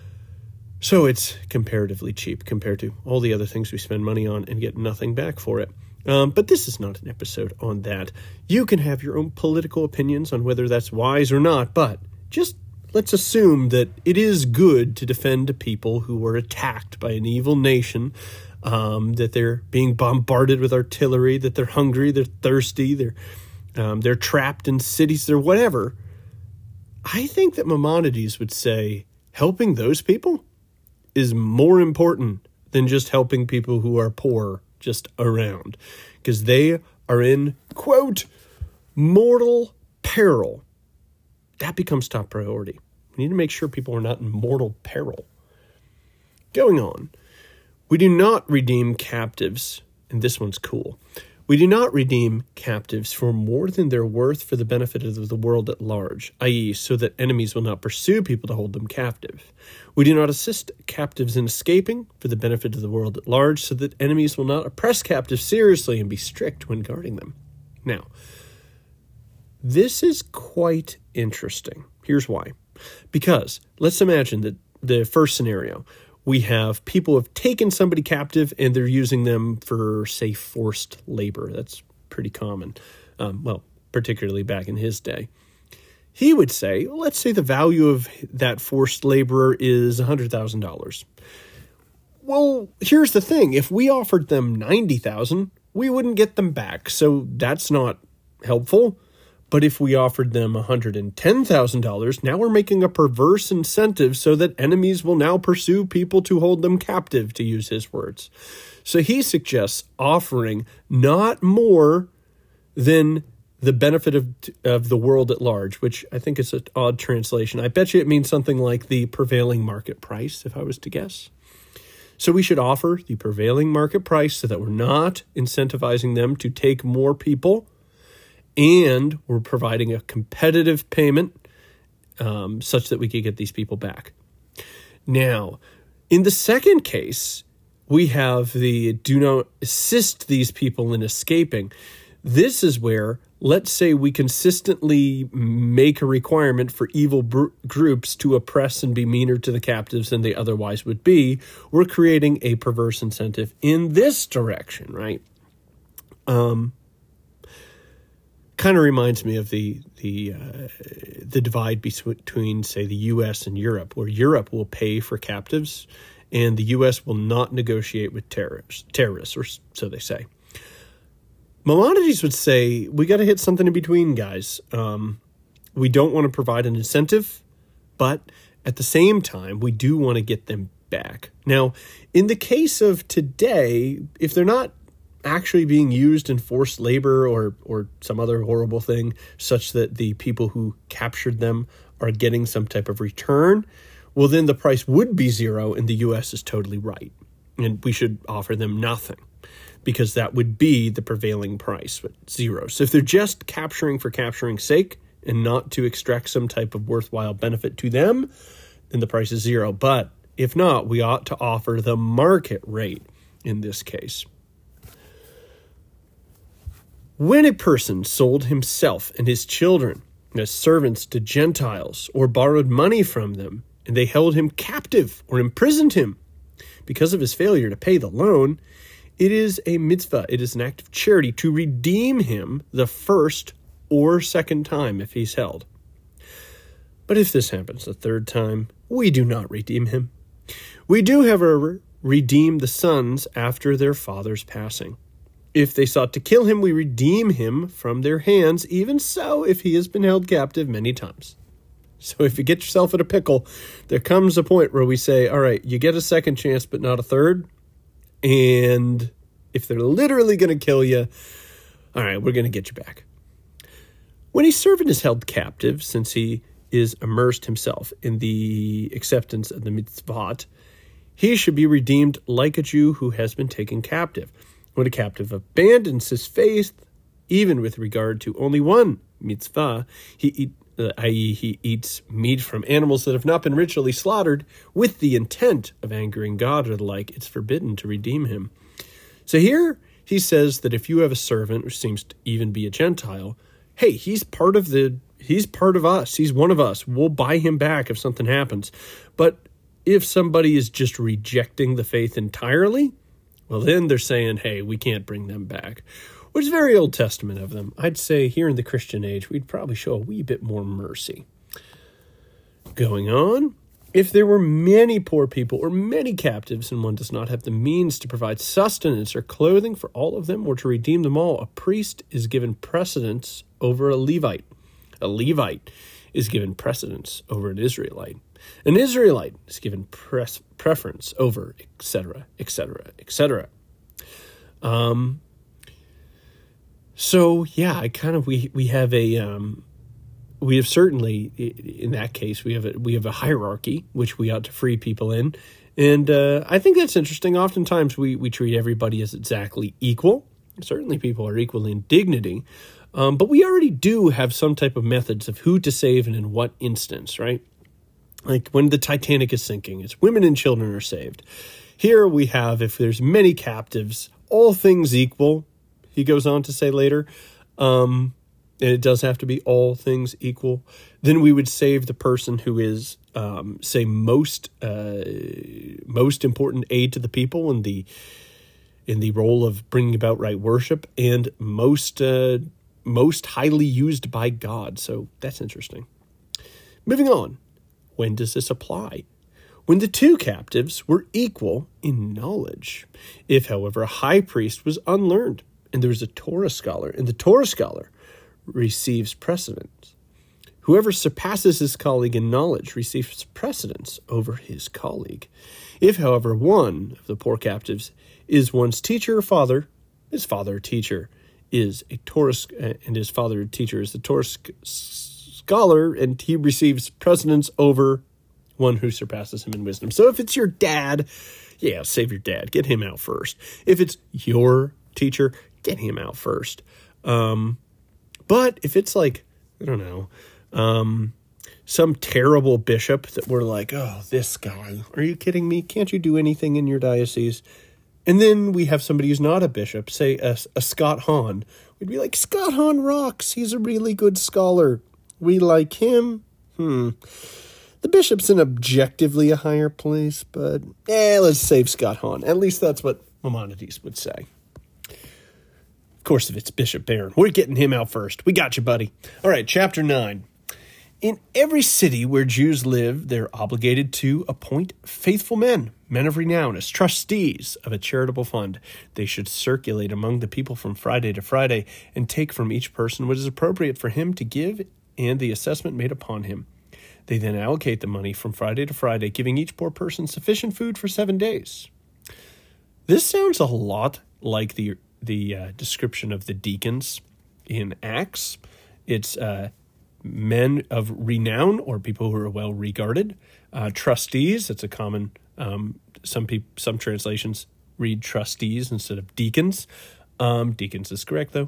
So it's comparatively cheap compared to all the other things we spend money on and get nothing back for it. But this is not an episode on that. You can have your own political opinions on whether that's wise or not, but just let's assume that it is good to defend people who are attacked by an evil nation, that they're being bombarded with artillery, that they're hungry, they're thirsty, they're trapped in cities, they're whatever. I think that Maimonides would say helping those people is more important than just helping people who are poor just around, because they are in, quote, mortal peril. That becomes top priority. We need to make sure people are not in mortal peril. Going on, we do not redeem captives, and this one's cool. We do not redeem captives for more than their worth for the benefit of the world at large, i.e., so that enemies will not pursue people to hold them captive. We do not assist captives in escaping for the benefit of the world at large, so that enemies will not oppress captives seriously and be strict when guarding them. Now, this is quite interesting. Here's why. Because let's imagine that the first scenario, we have people who have taken somebody captive and they're using them for, say, forced labor. That's pretty common, particularly back in his day. He would say, well, let's say the value of that forced laborer is $100,000. Well, here's the thing. If we offered them $90,000, we wouldn't get them back. So that's not helpful. But if we offered them $110,000, now we're making a perverse incentive so that enemies will now pursue people to hold them captive, to use his words. So he suggests offering not more than the benefit of the world at large, which I think is an odd translation. I bet you it means something like the prevailing market price, if I was to guess. So we should offer the prevailing market price so that we're not incentivizing them to take more people, and we're providing a competitive payment such that we could get these people back. Now, in the second case, we have the do not assist these people in escaping. This is where, let's say we consistently make a requirement for evil groups to oppress and be meaner to the captives than they otherwise would be. We're creating a perverse incentive in this direction, right? Kind of reminds me of the divide between, say, the U.S. and Europe, where Europe will pay for captives and the U.S. will not negotiate with terrorists, or so they say. Maimonides would say, we got to hit something in between, guys. We don't want to provide an incentive, but at the same time, we do want to get them back. Now, in the case of today, if they're not actually being used in forced labor or some other horrible thing such that the people who captured them are getting some type of return, well, then the price would be zero, and the U.S. is totally right. And we should offer them nothing because that would be the prevailing price, with zero. So if they're just capturing for capturing's sake and not to extract some type of worthwhile benefit to them, then the price is zero. But if not, we ought to offer the market rate in this case. When a person sold himself and his children as servants to Gentiles or borrowed money from them, and they held him captive or imprisoned him because of his failure to pay the loan, it is a mitzvah, it is an act of charity to redeem him the first or second time if he's held. But if this happens the third time, we do not redeem him. We do, however, redeem the sons after their father's passing. If they sought to kill him, we redeem him from their hands, even so if he has been held captive many times. So if you get yourself in a pickle, there comes a point where we say, all right, you get a second chance, but not a third. And if they're literally going to kill you, all right, we're going to get you back. When a servant is held captive, since he is immersed himself in the acceptance of the mitzvot, he should be redeemed like a Jew who has been taken captive. When a captive abandons his faith, even with regard to only one mitzvah, i.e. he eats meat from animals that have not been ritually slaughtered with the intent of angering God or the like, it's forbidden to redeem him. So here he says that if you have a servant, which seems to even be a Gentile, hey, he's part of us. He's one of us. We'll buy him back if something happens. But if somebody is just rejecting the faith entirely, well, then they're saying, hey, we can't bring them back, which is very Old Testament of them. I'd say here in the Christian age, we'd probably show a wee bit more mercy. Going on, if there were many poor people or many captives and one does not have the means to provide sustenance or clothing for all of them or to redeem them all, a priest is given precedence over a Levite. A Levite is given precedence over an Israelite. An Israelite is given preference over, etc., etc., etc. So yeah, we have certainly in that case we have a hierarchy which we ought to free people in, and I think that's interesting. Oftentimes we treat everybody as exactly equal. Certainly, people are equal in dignity, but we already do have some type of methods of who to save and in what instance, right? Like when the Titanic is sinking, it's women and children are saved. Here we have, if there's many captives, all things equal, he goes on to say later, and it does have to be all things equal, then we would save the person who is, say, most important aid to the people in the role of bringing about right worship and most highly used by God. So that's interesting. Moving on. When does this apply? When the two captives were equal in knowledge. If, however, a high priest was unlearned and there was a Torah scholar, and the Torah scholar receives precedence. Whoever surpasses his colleague in knowledge receives precedence over his colleague. If, however, one of the poor captives is one's teacher or father, his father or teacher is a Torah, and his father or teacher is the Torah scholar, and he receives precedence over one who surpasses him in wisdom. So if it's your dad, yeah, save your dad. Get him out first. If it's your teacher, get him out first. But if it's like, I don't know, some terrible bishop that we're like, oh, this guy, are you kidding me? Can't you do anything in your diocese? And then we have somebody who's not a bishop, say a Scott Hahn. We'd be like, Scott Hahn rocks. He's a really good scholar. We like him. The bishop's in objectively a higher place, but let's save Scott Hahn. At least that's what Maimonides would say. Of course, if it's Bishop Barron, we're getting him out first. We got you, buddy. All right, chapter 9. In every city where Jews live, they're obligated to appoint faithful men of renown, as trustees of a charitable fund. They should circulate among the people from Friday to Friday and take from each person what is appropriate for him to give and the assessment made upon him. They then allocate the money from Friday to Friday, giving each poor person sufficient food for 7 days. This sounds a lot like the description of the deacons in Acts. It's men of renown, or people who are well regarded. Trustees, it's a common, some translations read trustees instead of deacons. Deacons is correct, though.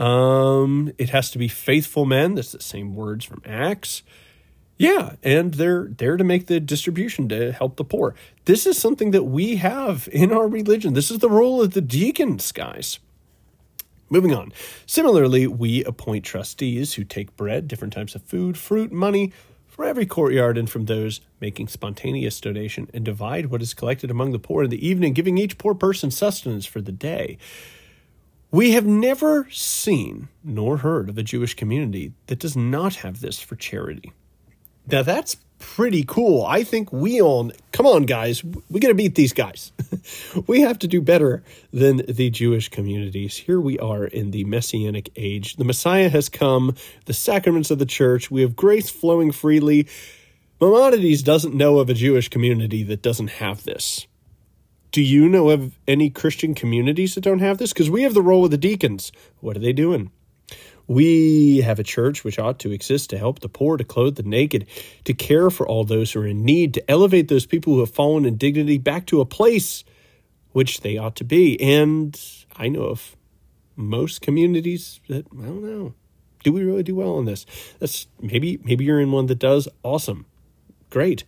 It has to be faithful men. That's the same words from Acts. Yeah, and they're there to make the distribution to help the poor. This is something that we have in our religion. This is the role of the deacons, guys. Moving on. Similarly, we appoint trustees who take bread, different types of food, fruit, money from every courtyard and from those making spontaneous donation, and divide what is collected among the poor in the evening, giving each poor person sustenance for the day. We have never seen nor heard of a Jewish community that does not have this for charity. Now, that's pretty cool. I think we all, come on, guys, we got to beat these guys. We have to do better than the Jewish communities. Here we are in the Messianic age. The Messiah has come, the sacraments of the church. We have grace flowing freely. Maimonides doesn't know of a Jewish community that doesn't have this. Do you know of any Christian communities that don't have this? Because we have the role of the deacons. What are they doing? We have a church which ought to exist to help the poor, to clothe the naked, to care for all those who are in need, to elevate those people who have fallen in dignity back to a place which they ought to be. And I know of most communities that, I don't know, do we really do well on this? That's maybe you're in one that does. Awesome. Great.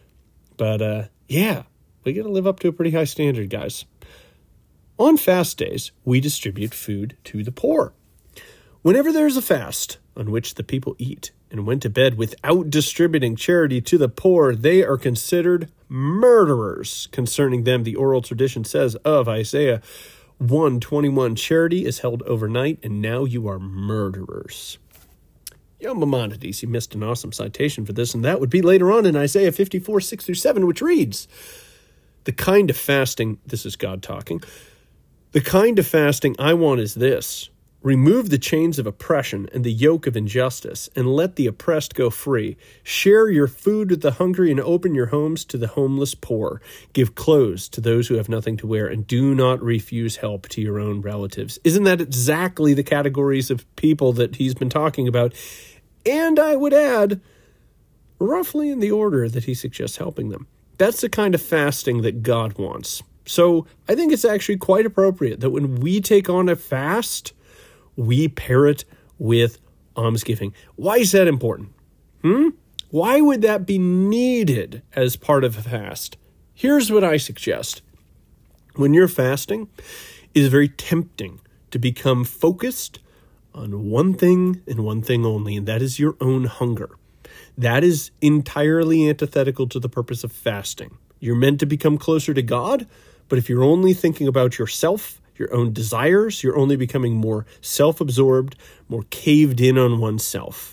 But yeah, we got to live up to a pretty high standard, guys. On fast days, we distribute food to the poor. Whenever there is a fast on which the people eat and went to bed without distributing charity to the poor, they are considered murderers. Concerning them, the oral tradition says of Isaiah 1:21, charity is held overnight, and now you are murderers. Yo, Maimonides, you missed an awesome citation for this, and that would be later on in Isaiah 54:6-7, which reads, the kind of fasting, this is God talking, the kind of fasting I want is this. Remove the chains of oppression and the yoke of injustice, and let the oppressed go free. Share your food with the hungry and open your homes to the homeless poor. Give clothes to those who have nothing to wear, and do not refuse help to your own relatives. Isn't that exactly the categories of people that he's been talking about? And I would add, roughly in the order that he suggests helping them. That's the kind of fasting that God wants. So I think it's actually quite appropriate that when we take on a fast, we pair it with almsgiving. Why is that important? Why would that be needed as part of a fast? Here's what I suggest. When you're fasting, it is very tempting to become focused on one thing and one thing only, and that is your own hunger. That is entirely antithetical to the purpose of fasting. You're meant to become closer to God, but if you're only thinking about yourself, your own desires, you're only becoming more self-absorbed, more caved in on oneself.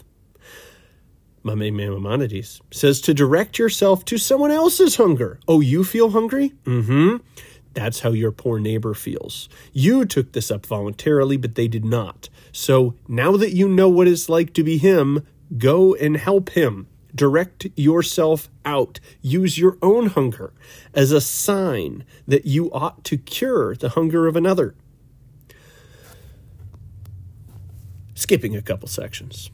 My main man Maimonides says to direct yourself to someone else's hunger. Oh, you feel hungry? That's how your poor neighbor feels. You took this up voluntarily, but they did not. So now that you know what it's like to be him, go and help him. Direct yourself out. Use your own hunger as a sign that you ought to cure the hunger of another. Skipping a couple sections.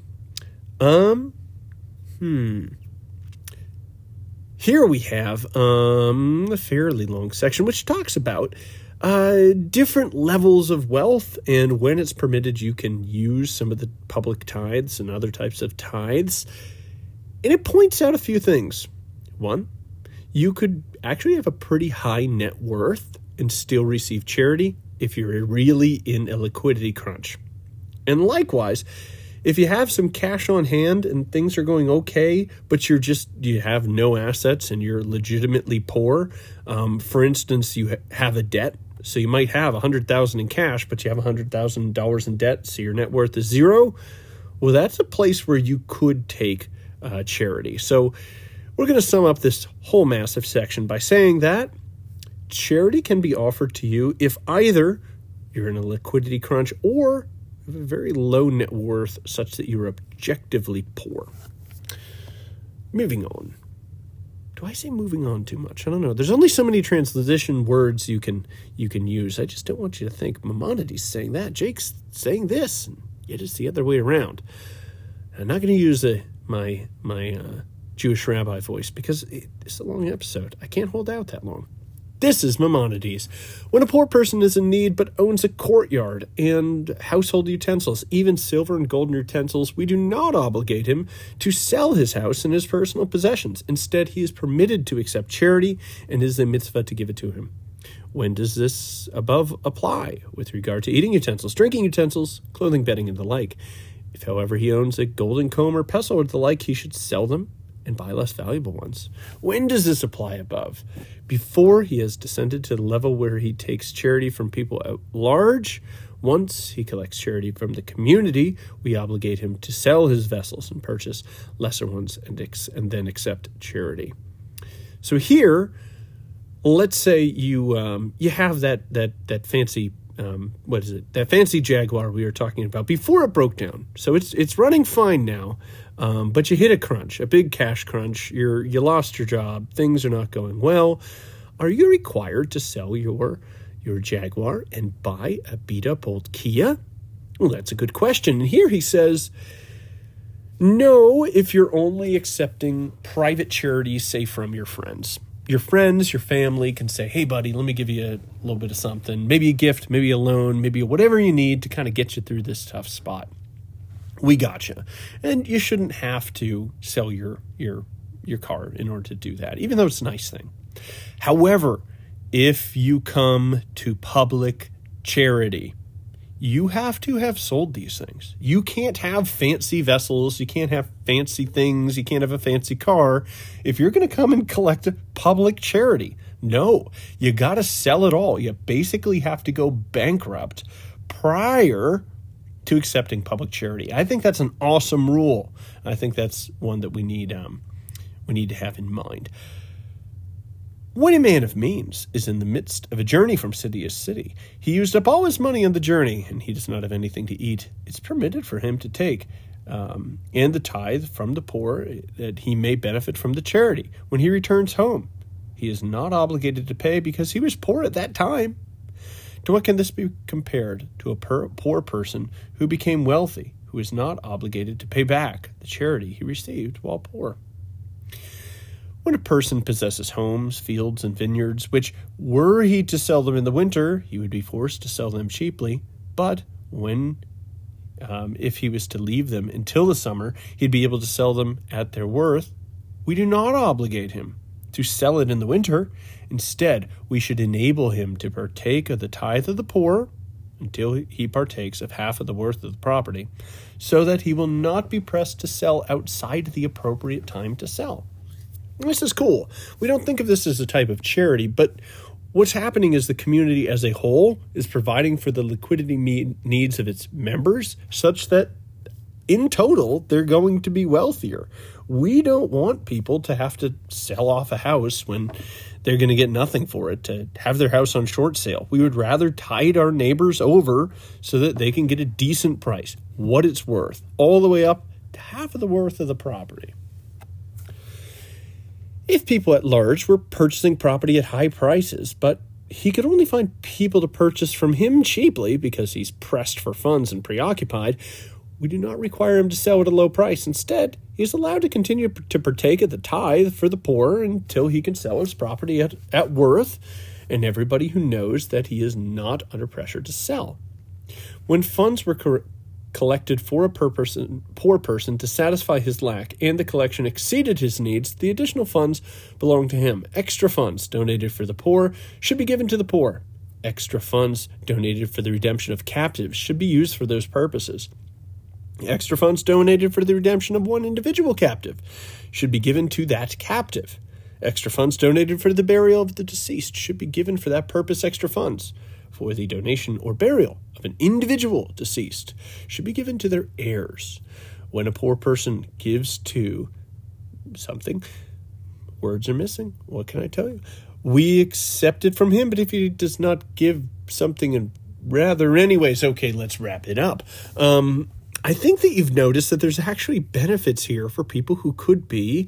Here we have a fairly long section which talks about different levels of wealth, and when it's permitted you can use some of the public tithes and other types of tithes. And it points out a few things. One, you could actually have a pretty high net worth and still receive charity if you're really in a liquidity crunch. And likewise, if you have some cash on hand and things are going okay, but you have no assets and you're legitimately poor, for instance, you have a debt, so you might have $100,000 in cash, but you have $100,000 in debt, so your net worth is zero. Well, that's a place where you could take charity. So we're going to sum up this whole massive section by saying that charity can be offered to you if either you're in a liquidity crunch or have a very low net worth such that you're objectively poor. moving on. Do I say moving on too much? I don't know. There's only so many translation words you can use. I just don't want you to think Maimonides saying that, Jake's saying this, and yet it's the other way around. I'm not going to use my Jewish rabbi voice because it's a long episode. I can't hold out that long. This is Maimonides. When a poor person is in need but owns a courtyard and household utensils, even silver and golden utensils, we do not obligate him to sell his house and his personal possessions. Instead, he is permitted to accept charity and it is a mitzvah to give it to him. When does this above apply? With regard to eating utensils, drinking utensils, clothing, bedding, and the like. If, however, he owns a golden comb or pestle or the like, he should sell them and buy less valuable ones. When does this apply above? Before he has descended to the level where he takes charity from people at large. Once he collects charity from the community, we obligate him to sell his vessels and purchase lesser ones and then accept charity. So here, let's say you have that fancy that fancy Jaguar we were talking about before it broke down. So it's running fine now, but you hit a crunch, a big cash crunch. You lost your job. Things are not going well. Are you required to sell your Jaguar and buy a beat up old Kia? Well, that's a good question. And here he says, no, if you're only accepting private charities, say from your friends. Your friends, your family can say, hey, buddy, let me give you a little bit of something, maybe a gift, maybe a loan, maybe whatever you need to kind of get you through this tough spot. We got you. And you shouldn't have to sell your car in order to do that, even though it's a nice thing. However, if you come to public charity, you have to have sold these things. You can't have fancy vessels. You can't have fancy things. You can't have a fancy car if you're going to come and collect a public charity. No, you got to sell it all. You basically have to go bankrupt prior to accepting public charity. I think that's an awesome rule. I think that's one that we need to have in mind. When a man of means is in the midst of a journey from city to city, he used up all his money on the journey, and he does not have anything to eat. It's permitted for him to take and the tithe from the poor, that he may benefit from the charity. When he returns home, he is not obligated to pay because he was poor at that time. To what can this be compared? To a poor person who became wealthy, who is not obligated to pay back the charity he received while poor. When a person possesses homes, fields, and vineyards, which, were he to sell them in the winter, he would be forced to sell them cheaply, but if he was to leave them until the summer, he'd be able to sell them at their worth, we do not obligate him to sell it in the winter. Instead, we should enable him to partake of the tithe of the poor until he partakes of half of the worth of the property, so that he will not be pressed to sell outside the appropriate time to sell. This is cool. We don't think of this as a type of charity, but what's happening is the community as a whole is providing for the liquidity needs of its members such that in total, they're going to be wealthier. We don't want people to have to sell off a house when they're going to get nothing for it, to have their house on short sale. We would rather tide our neighbors over so that they can get a decent price, what it's worth, all the way up to half of the worth of the property. If people at large were purchasing property at high prices, but he could only find people to purchase from him cheaply because he's pressed for funds and preoccupied, we do not require him to sell at a low price. Instead, he is allowed to continue to partake of the tithe for the poor until he can sell his property at worth, and everybody who knows that he is not under pressure to sell. When funds were collected for a poor person to satisfy his lack, and the collection exceeded his needs, the additional funds belong to him. Extra funds donated for the poor should be given to the poor. Extra funds donated for the redemption of captives should be used for those purposes. Extra funds donated for the redemption of one individual captive should be given to that captive. Extra funds donated for the burial of the deceased should be given for that purpose. Extra funds for the donation or burial of an individual deceased should be given to their heirs. When a poor person gives to something, words are missing. What can I tell you? We accept it from him, but if he does not give something, and rather anyways, okay, let's wrap it up. I think that you've noticed that there's actually benefits here for people who could be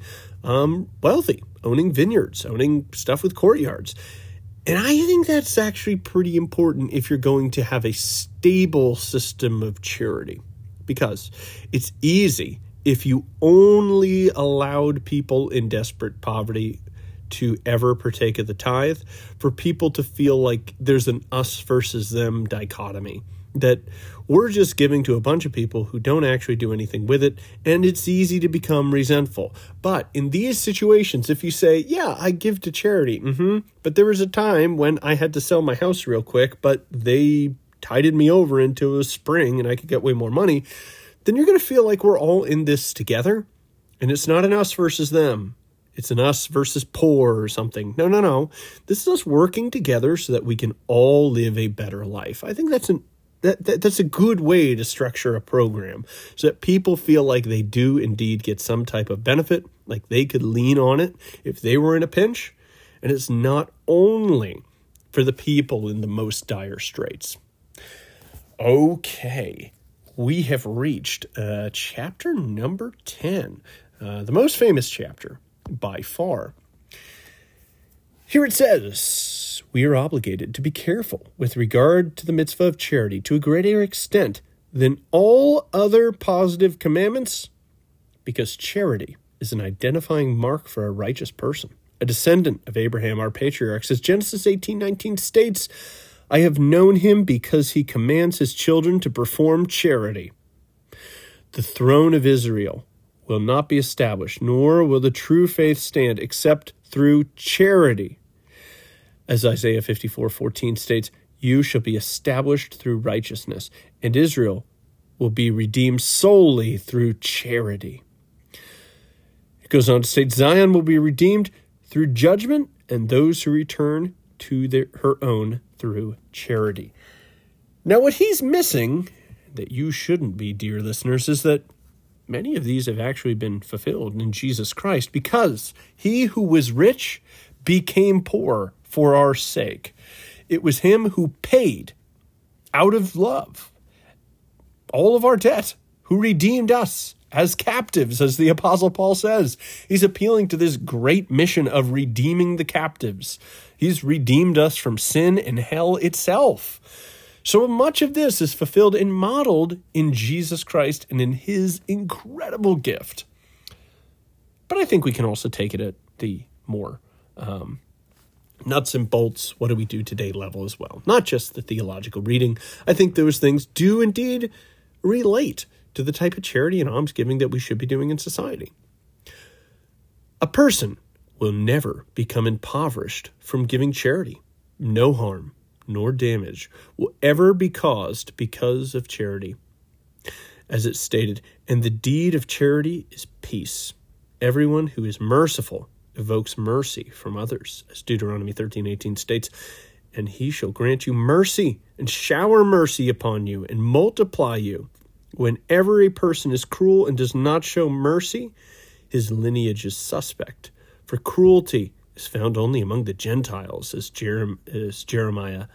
wealthy, owning vineyards, owning stuff with courtyards. And I think that's actually pretty important if you're going to have a stable system of charity, because it's easy if you only allowed people in desperate poverty to ever partake of the tithe for people to feel like there's an us versus them dichotomy, that we're just giving to a bunch of people who don't actually do anything with it, and it's easy to become resentful. But in these situations, if you say, yeah, I give to charity, but there was a time when I had to sell my house real quick, but they tided me over into a spring and I could get way more money, then you're going to feel like we're all in this together, and it's not an us versus them. It's an us versus poor or something. No. This is us working together so that we can all live a better life. I think that's a good way to structure a program so that people feel like they do indeed get some type of benefit, like they could lean on it if they were in a pinch. And it's not only for the people in the most dire straits. Okay, we have reached chapter number 10, the most famous chapter by far. Here it says, we are obligated to be careful with regard to the mitzvah of charity to a greater extent than all other positive commandments, because charity is an identifying mark for a righteous person, a descendant of Abraham, our patriarchs. As Genesis 18:19 states, I have known him because he commands his children to perform charity. The throne of Israel will not be established, nor will the true faith stand except through charity. As Isaiah 54:14 states, you shall be established through righteousness, and Israel will be redeemed solely through charity. It goes on to state, Zion will be redeemed through judgment, and those who return to her own through charity. Now, what he's missing, that you shouldn't be, dear listeners, is that many of these have actually been fulfilled in Jesus Christ, because he who was rich became poor for our sake. It was him who paid out of love all of our debt, who redeemed us as captives, as the Apostle Paul says. He's appealing to this great mission of redeeming the captives. He's redeemed us from sin and hell itself. So much of this is fulfilled and modeled in Jesus Christ and in his incredible gift. But I think we can also take it at the more nuts and bolts, what do we do today level as well. Not just the theological reading. I think those things do indeed relate to the type of charity and almsgiving that we should be doing in society. A person will never become impoverished from giving charity. No harm nor damage will ever be caused because of charity. As it's stated, and the deed of charity is peace. Everyone who is merciful evokes mercy from others, as Deuteronomy 13:18 states, and he shall grant you mercy and shower mercy upon you and multiply you. Whenever a person is cruel and does not show mercy, his lineage is suspect, for cruelty is found only among the Gentiles, as Jeremiah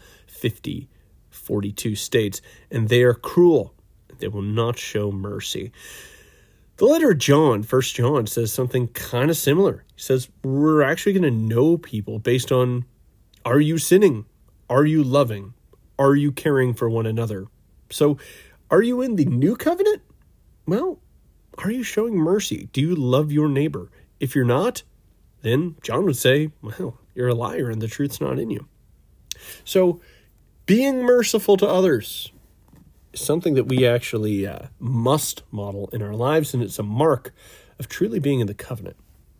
50:42 states, and they are cruel, and they will not show mercy. The letter of John, 1 John, says something kind of similar. He says, we're actually going to know people based on, are you sinning? Are you loving? Are you caring for one another? So, are you in the new covenant? Well, are you showing mercy? Do you love your neighbor? If you're not, then John would say, well, you're a liar and the truth's not in you. So, being merciful to others is something that we actually must model in our lives, and it's a mark of truly being in the covenant.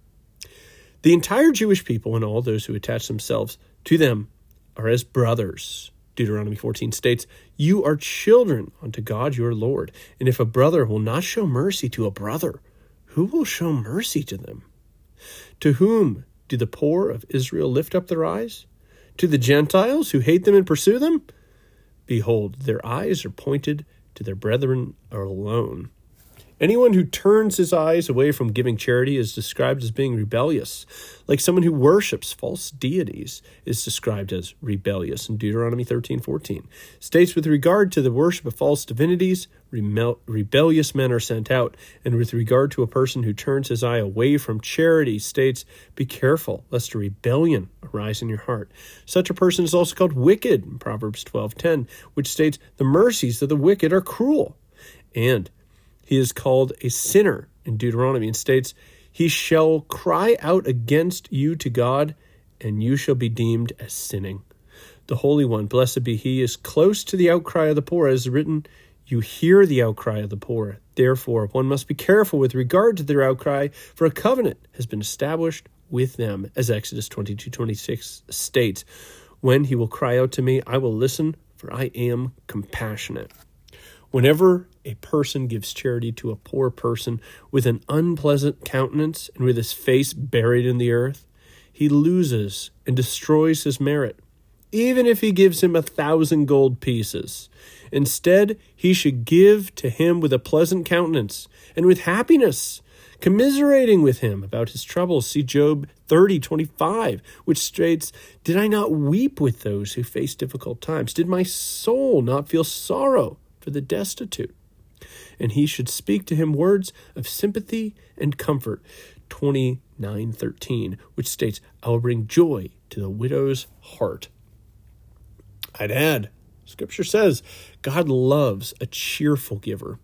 The entire Jewish people and all those who attach themselves to them are as brothers. Deuteronomy 14 states, you are children unto God your Lord, and if a brother will not show mercy to a brother, who will show mercy to them? To whom do the poor of Israel lift up their eyes? To the Gentiles who hate them and pursue them? Behold, their eyes are pointed to their brethren alone. Anyone who turns his eyes away from giving charity is described as being rebellious. Like someone who worships false deities is described as rebellious in Deuteronomy 13:14. States with regard to the worship of false divinities, rebellious men are sent out. And with regard to a person who turns his eye away from charity, states, be careful lest a rebellion arise in your heart. Such a person is also called wicked in Proverbs 12:10, which states, the mercies of the wicked are cruel. And he is called a sinner in Deuteronomy and states, he shall cry out against you to God, and you shall be deemed as sinning. The Holy One, blessed be he, is close to the outcry of the poor, as written, you hear the outcry of the poor. Therefore, one must be careful with regard to their outcry, for a covenant has been established with them, as Exodus 22:26 states, when he will cry out to me, I will listen, for I am compassionate. Whenever a person gives charity to a poor person with an unpleasant countenance and with his face buried in the earth, he loses and destroys his merit, even if he gives him 1,000 gold pieces. Instead, he should give to him with a pleasant countenance and with happiness, commiserating with him about his troubles. See Job 30:25, which states, did I not weep with those who face difficult times? Did my soul not feel sorrow for the destitute? And he should speak to him words of sympathy and comfort. 29:13, which states, I will bring joy to the widow's heart. I'd add, Scripture says, God loves a cheerful giver.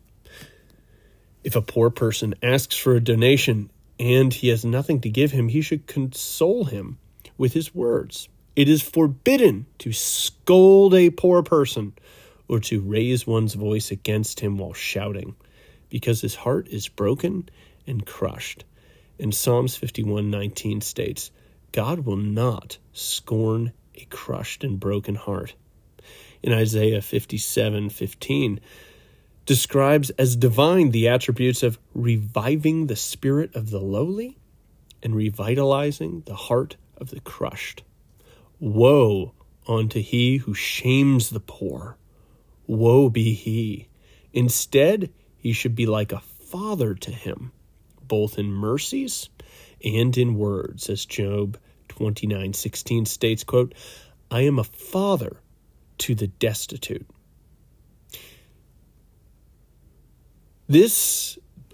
If a poor person asks for a donation and he has nothing to give him, he should console him with his words. It is forbidden to scold a poor person or to raise one's voice against him while shouting, because his heart is broken and crushed. And Psalms 51:19 states, God will not scorn a crushed and broken heart. In Isaiah 57:15, describes as divine the attributes of reviving the spirit of the lowly and revitalizing the heart of the crushed. Woe unto he who shames the poor. Woe be he. Instead, he should be like a father to him, both in mercies and in words, as Job 29:16 states, quote, I am a father to the destitute. This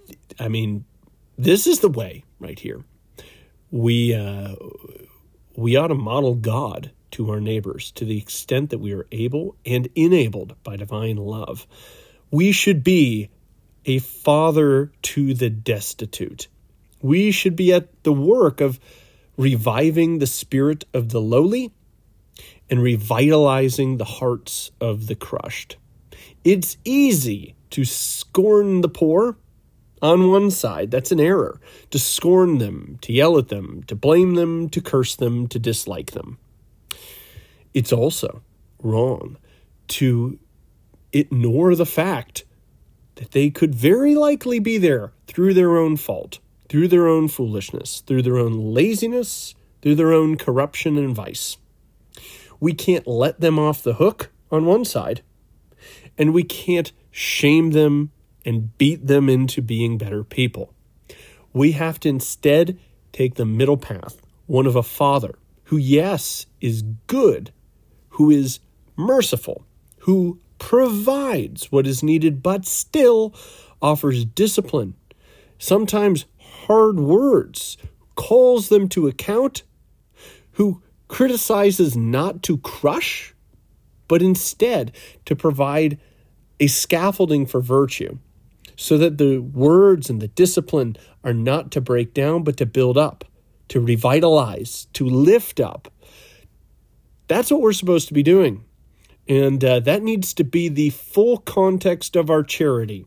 is the way right here. We ought to model God to our neighbors to the extent that we are able and enabled by divine love. We should be a father to the destitute. We should be at the work of reviving the spirit of the lowly and revitalizing the hearts of the crushed. It's easy to scorn the poor on one side. That's an error. To scorn them, to yell at them, to blame them, to curse them, to dislike them. It's also wrong to ignore the fact that they could very likely be there through their own fault, through their own foolishness, through their own laziness, through their own corruption and vice. We can't let them off the hook on one side, and we can't shame them and beat them into being better people. We have to instead take the middle path, one of a father who, yes, is good, who is merciful, who provides what is needed, but still offers discipline, sometimes hard words, calls them to account, who criticizes not to crush, but instead to provide a scaffolding for virtue, so that the words and the discipline are not to break down, but to build up, to revitalize, to lift up. That's what we're supposed to be doing. And that needs to be the full context of our charity.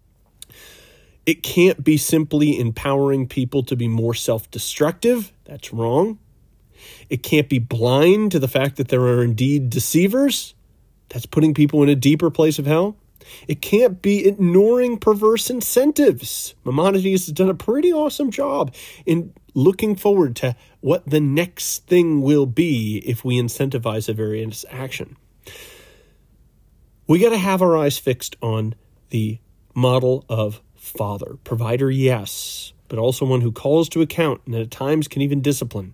It can't be simply empowering people to be more self-destructive. That's wrong. It can't be blind to the fact that there are indeed deceivers. That's putting people in a deeper place of hell. It can't be ignoring perverse incentives. Maimonides has done a pretty awesome job in looking forward to what the next thing will be if we incentivize a various action. We got to have our eyes fixed on the model of father. Provider, yes, but also one who calls to account and at times can even discipline.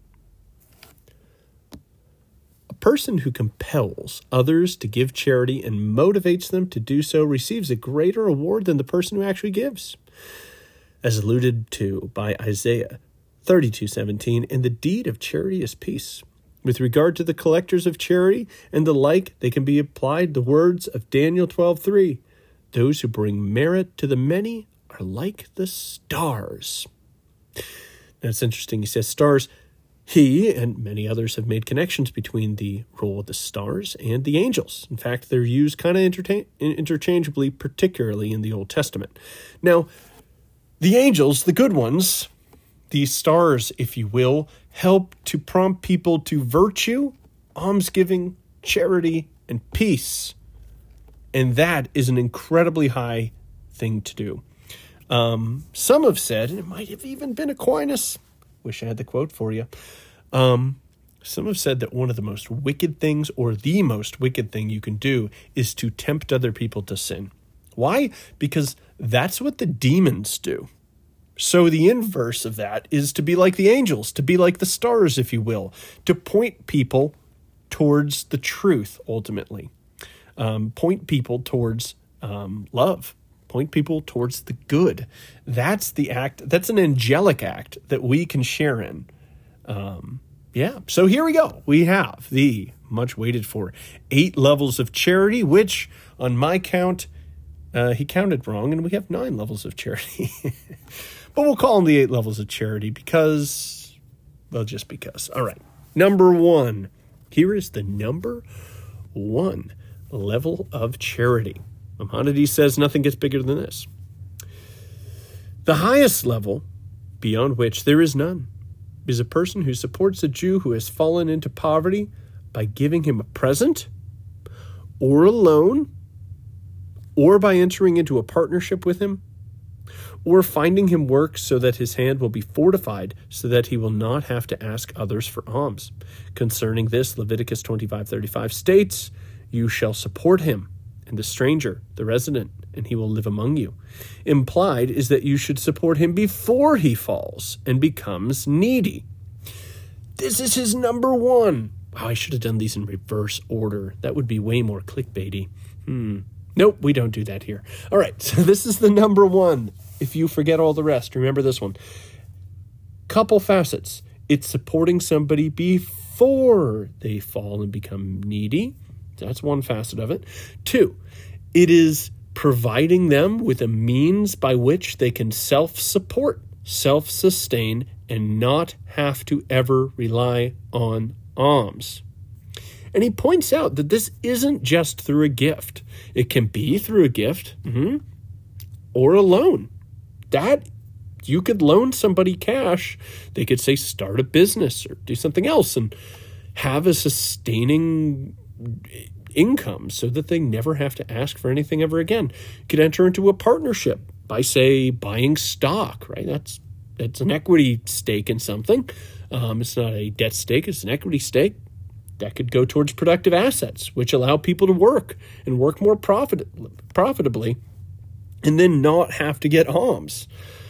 A person who compels others to give charity and motivates them to do so receives a greater reward than the person who actually gives. As alluded to by Isaiah 32:17, and the deed of charity is peace. With regard to the collectors of charity and the like, they can be applied the words of Daniel 12:3. Those who bring merit to the many are like the stars. Now it's interesting. He says stars. He and many others have made connections between the role of the stars and the angels. In fact, they're used kind of interchangeably, particularly in the Old Testament. Now, the angels, the good ones, these stars, if you will, help to prompt people to virtue, almsgiving, charity, and peace. And that is an incredibly high thing to do. Some have said, and it might have even been Aquinas, wish I had the quote for you. Some have said that one of the most wicked things, or the most wicked thing you can do, is to tempt other people to sin. Why? Because that's what the demons do. So the inverse of that is to be like the angels, to be like the stars, if you will, to point people towards the truth, ultimately. Point people towards love. Point people towards the good. That's the act. That's an angelic act that we can share in. So here we go. We have the much waited for 8 levels of charity, which on my count, he counted wrong, and we have 9 levels of charity. But we'll call them the 8 levels of charity because, well, just because. All right. Number 1. Here is the number 1 level of charity. Maimonides says nothing gets bigger than this. The highest level, beyond which there is none, is a person who supports a Jew who has fallen into poverty by giving him a present, or a loan, or by entering into a partnership with him, or finding him work so that his hand will be fortified so that he will not have to ask others for alms. Concerning this, Leviticus 25:35 states, "You shall support him, and the stranger, the resident, and he will live among you." Implied is that you should support him before he falls and becomes needy. This is his number 1. Wow, I should have done these in reverse order. That would be way more clickbaity. Nope, we don't do that here. All right, so this is the number 1. If you forget all the rest, remember this one. Couple facets. It's supporting somebody before they fall and become needy. That's one facet of it. 2, it is providing them with a means by which they can self-support, self-sustain, and not have to ever rely on alms. And he points out that this isn't just through a gift. It can be through a gift, or a loan. That you could loan somebody cash. They could say start a business or do something else and have a sustaining income so that they never have to ask for anything ever again. You could enter into a partnership by, say, buying stock, right? That's an equity stake in something. It's not a debt stake, it's an equity stake. That could go towards productive assets, which allow people to work and work more profitably and then not have to get alms.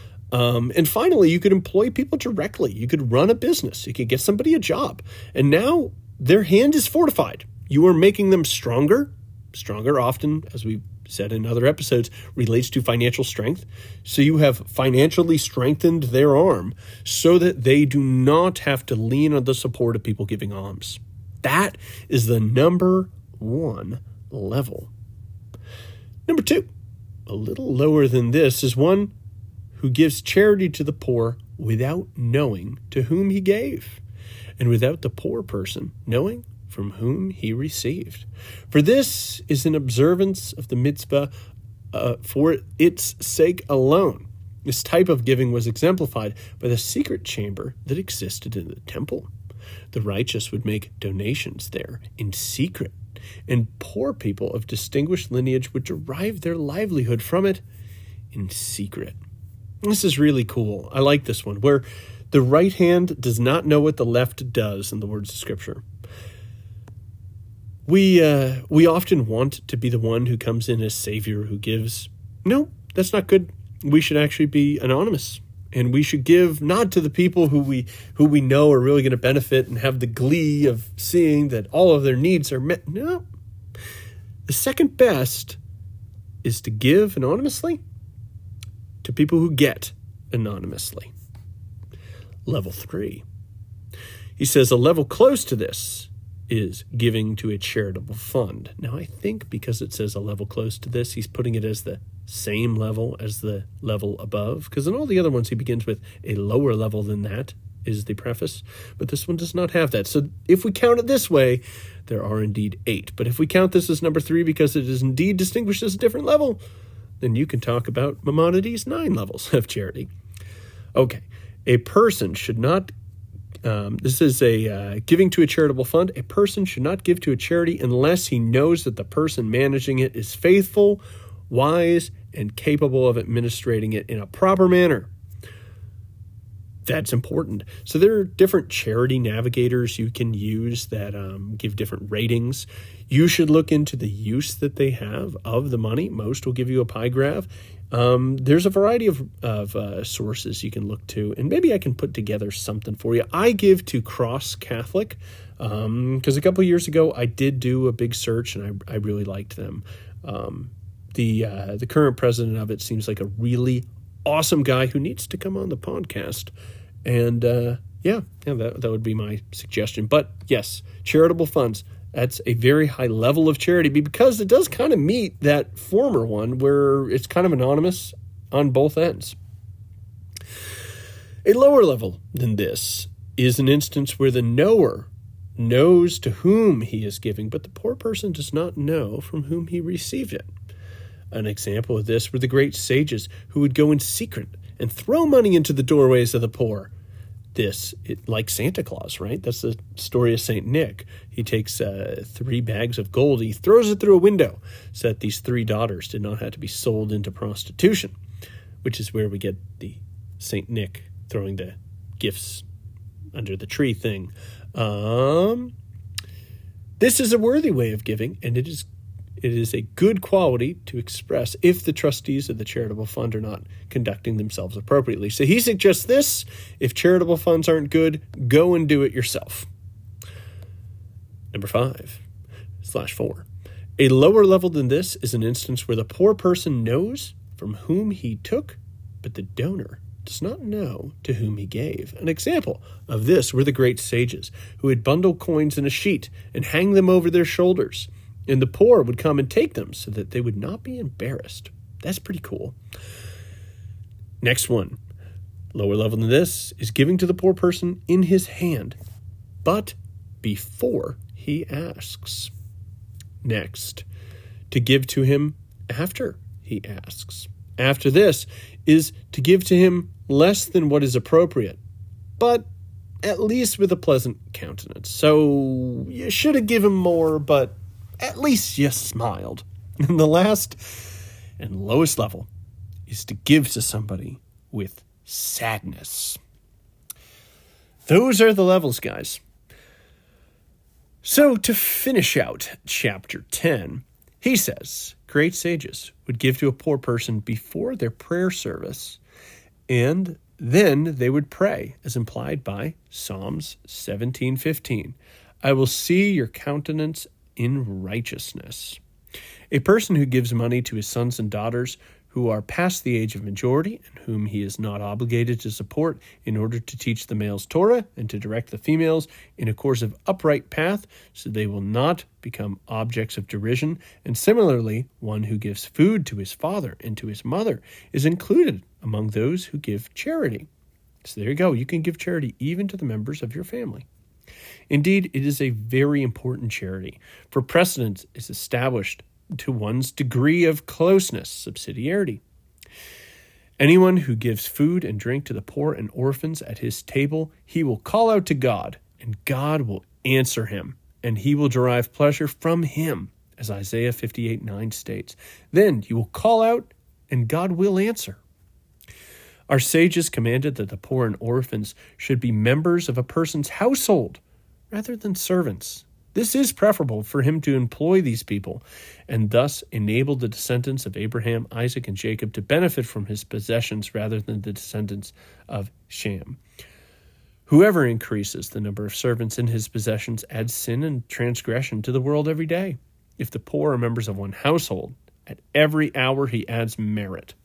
And finally, you could employ people directly. You could run a business. You could get somebody a job. And now their hand is fortified. You are making them stronger. Stronger often, as we've said in other episodes, relates to financial strength. So you have financially strengthened their arm so that they do not have to lean on the support of people giving alms. That is the number 1 level. Number 2, a little lower than this, is one who gives charity to the poor without knowing to whom he gave, and without the poor person knowing from whom he received. For this is an observance of the mitzvah for its sake alone. This type of giving was exemplified by the secret chamber that existed in the temple. The righteous would make donations there in secret, and poor people of distinguished lineage would derive their livelihood from it in secret. This is really cool. I like this one, where the right hand does not know what the left does, in the words of Scripture. We often want to be the one who comes in as Savior, who gives. No, that's not good. we should actually be anonymous. And we should give not to the people who we know are really going to benefit and have the glee of seeing that all of their needs are met. No. The second best is to give anonymously to people who get anonymously. Level 3. He says a level close to this is giving to a charitable fund. Now, I think because it says a level close to this, he's putting it as the same level as the level above, because in all the other ones he begins with a lower level than that is the preface, but this one does not have that. So if we count it this way, there are indeed 8. But if we count this as number 3 because it is indeed distinguished as a different level, then you can talk about Maimonides' 9 levels of charity. Okay, a person should not this is a giving to a charitable fund. A person should not give to a charity unless he knows that the person managing it is faithful, wise, and capable of administrating it in a proper manner. That's important. So there are different charity navigators you can use that give different ratings. You should look into the use that they have of the money. Most will give you a pie graph. There's a variety of sources you can look to, and maybe I can put together something for you. I give to Cross Catholic because a couple of years ago I did do a big search, and I really liked them. The current president of it seems like a really awesome guy who needs to come on the podcast. And that would be my suggestion. But yes, charitable funds, that's a very high level of charity because it does kind of meet that former one where it's kind of anonymous on both ends. A lower level than this is an instance where the knower knows to whom he is giving, but the poor person does not know from whom he received it. An example of this were the great sages who would go in secret and throw money into the doorways of the poor. Like Santa Claus, right? That's the story of St. Nick. He takes 3 bags of gold. He throws it through a window so that these 3 daughters did not have to be sold into prostitution, which is where we get the St. Nick throwing the gifts under the tree thing. This is a worthy way of giving, and it is a good quality to express if the trustees of the charitable fund are not conducting themselves appropriately. So he suggests this: if charitable funds aren't good, go and do it yourself. Number 5/4. A lower level than this is an instance where the poor person knows from whom he took, but the donor does not know to whom he gave. An example of this were the great sages who would bundle coins in a sheet and hang them over their shoulders, and the poor would come and take them so that they would not be embarrassed. That's pretty cool. Next one, lower level than this, is giving to the poor person in his hand, but before he asks. Next, to give to him after he asks. After this is to give to him less than what is appropriate, but at least with a pleasant countenance. So you should have given more, but at least you smiled. And the last and lowest level is to give to somebody with sadness. Those are the levels, guys. So to finish out chapter 10, he says, great sages would give to a poor person before their prayer service, and then they would pray, as implied by Psalms 17:15. I will see your countenance in righteousness. A person who gives money to his sons and daughters who are past the age of majority and whom he is not obligated to support in order to teach the males Torah and to direct the females in a course of upright path so they will not become objects of derision. And similarly, one who gives food to his father and to his mother is included among those who give charity. So there you go. You can give charity even to the members of your family. Indeed, it is a very important charity, for precedence is established to one's degree of closeness, subsidiarity. Anyone who gives food and drink to the poor and orphans at his table, he will call out to God, and God will answer him, and he will derive pleasure from him, as Isaiah 58:9 states. Then you will call out, and God will answer. Our sages commanded that the poor and orphans should be members of a person's household rather than servants. This is preferable for him to employ these people and thus enable the descendants of Abraham, Isaac, and Jacob to benefit from his possessions rather than the descendants of Shem. Whoever increases the number of servants in his possessions adds sin and transgression to the world every day. If the poor are members of one household, at every hour he adds merit.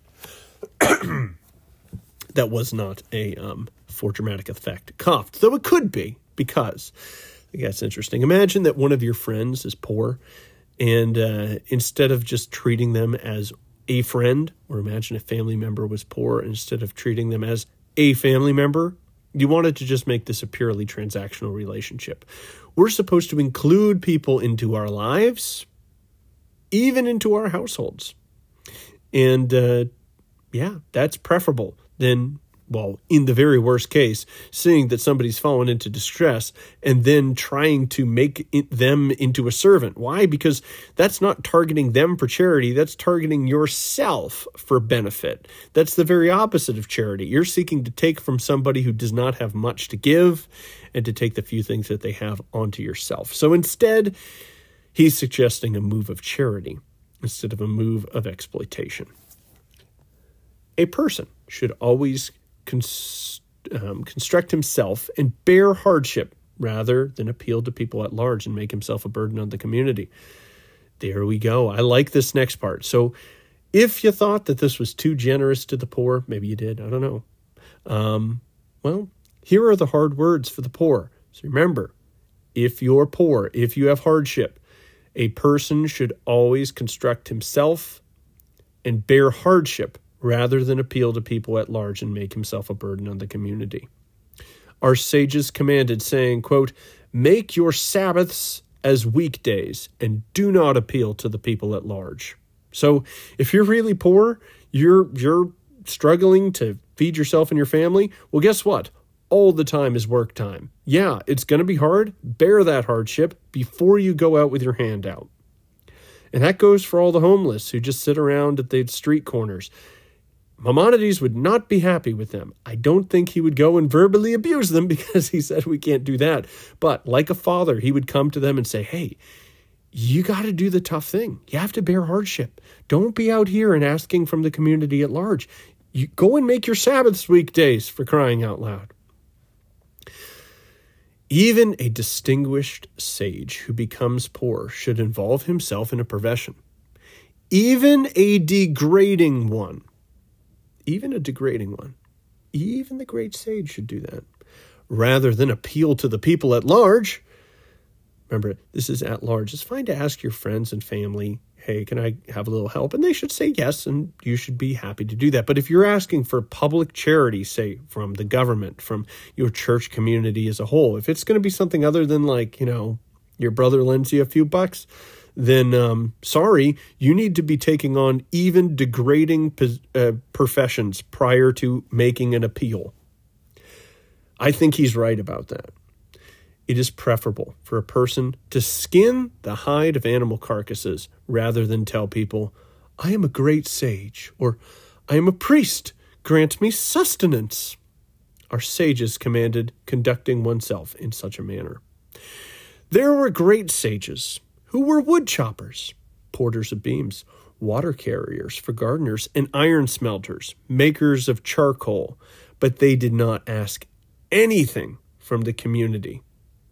That was not a for dramatic effect coughed, though it could be, because I think that's interesting. Imagine that one of your friends is poor, and instead of just treating them as a friend, or imagine a family member was poor, instead of treating them as a family member, you wanted to just make this a purely transactional relationship. We're supposed to include people into our lives, even into our households. And that's preferable than, well, in the very worst case, seeing that somebody's fallen into distress and then trying to make them into a servant. Why? Because that's not targeting them for charity. That's targeting yourself for benefit. That's the very opposite of charity. You're seeking to take from somebody who does not have much to give and to take the few things that they have onto yourself. So instead, he's suggesting a move of charity instead of a move of exploitation. A person should always construct himself and bear hardship rather than appeal to people at large and make himself a burden on the community. There we go. I like this next part. So if you thought that this was too generous to the poor, maybe you did, I don't know. Well, here are the hard words for the poor. So remember, if you're poor, if you have hardship, a person should always construct himself and bear hardship rather than appeal to people at large and make himself a burden on the community. Our sages commanded, saying, quote, "Make your Sabbaths as weekdays and do not appeal to the people at large." So if you're really poor, you're struggling to feed yourself and your family, well, guess what? All the time is work time. Yeah, it's going to be hard. Bear that hardship before you go out with your hand out. And that goes for all the homeless who just sit around at the street corners. Maimonides would not be happy with them. I don't think he would go and verbally abuse them because he said we can't do that. But like a father, he would come to them and say, hey, you got to do the tough thing. You have to bear hardship. Don't be out here and asking from the community at large. You go and make your Sabbaths weekdays, for crying out loud. Even a distinguished sage who becomes poor should involve himself in a profession. Even a degrading one. Even a degrading one. Even the great sage should do that. Rather than appeal to the people at large. Remember, this is at large. It's fine to ask your friends and family, hey, can I have a little help? And they should say yes, and you should be happy to do that. But if you're asking for public charity, say, from the government, from your church community as a whole, if it's going to be something other than like, your brother lends you a few bucks, then sorry, you need to be taking on even degrading professions prior to making an appeal. I think he's right about that. It is preferable for a person to skin the hide of animal carcasses rather than tell people, I am a great sage, or I am a priest, grant me sustenance. Our sages commanded conducting oneself in such a manner. There were great sages who were wood choppers, porters of beams, water carriers for gardeners, and iron smelters, makers of charcoal, but they did not ask anything from the community.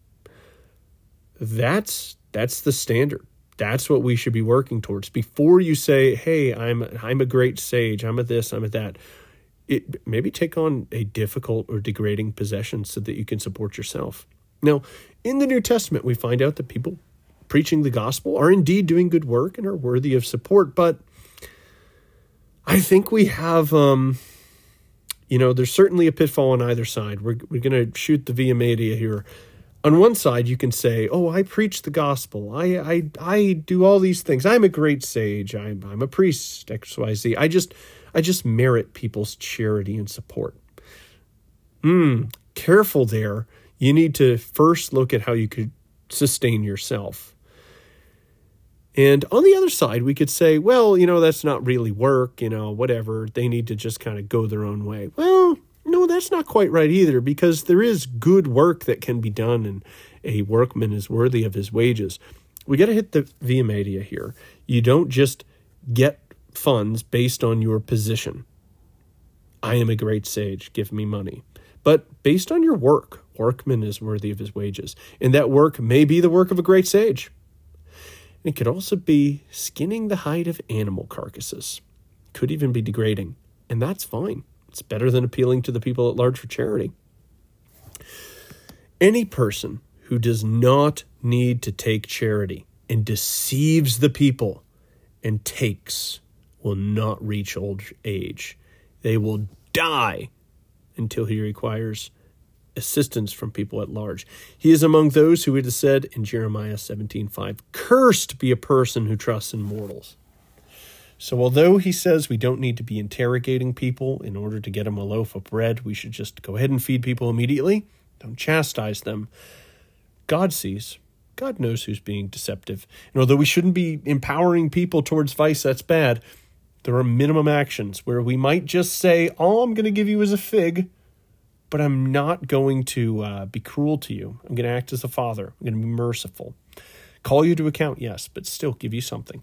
That's the standard. That's what we should be working towards. Before you say, hey, I'm a great sage, I'm a this, I'm a that, maybe take on a difficult or degrading possession so that you can support yourself. Now, in the New Testament, we find out that people preaching the gospel are indeed doing good work and are worthy of support, but I think we have, there's certainly a pitfall on either side. We're going to shoot the via media here. On one side, you can say, oh, I preach the gospel. I do all these things. I'm a great sage. I'm a priest, XYZ. I just merit people's charity and support. Careful there. You need to first look at how you could sustain yourself. And on the other side, we could say, well, that's not really work, whatever. They need to just kind of go their own way. Well, no, that's not quite right either, because there is good work that can be done A workman is worthy of his wages. We got to hit the via media here. You don't just get funds based on your position. I am a great sage, give me money. But based on your work, workman is worthy of his wages. And that work may be the work of a great sage. And it could also be skinning the hide of animal carcasses. Could even be degrading. And that's fine. It's better than appealing to the people at large for charity. Any person who does not need to take charity and deceives the people and takes will not reach old age. They will die until he requires assistance from people at large. He is among those who it is said in Jeremiah 17:5, cursed be a person who trusts in mortals. So although he says we don't need to be interrogating people in order to get them a loaf of bread, we should just go ahead and feed people immediately. Don't chastise them. God sees. God knows who's being deceptive. And although we shouldn't be empowering people towards vice, that's bad. There are minimum actions where we might just say, all I'm going to give you is a fig, but I'm not going to be cruel to you. I'm going to act as a father. I'm going to be merciful. Call you to account, yes, but still give you something.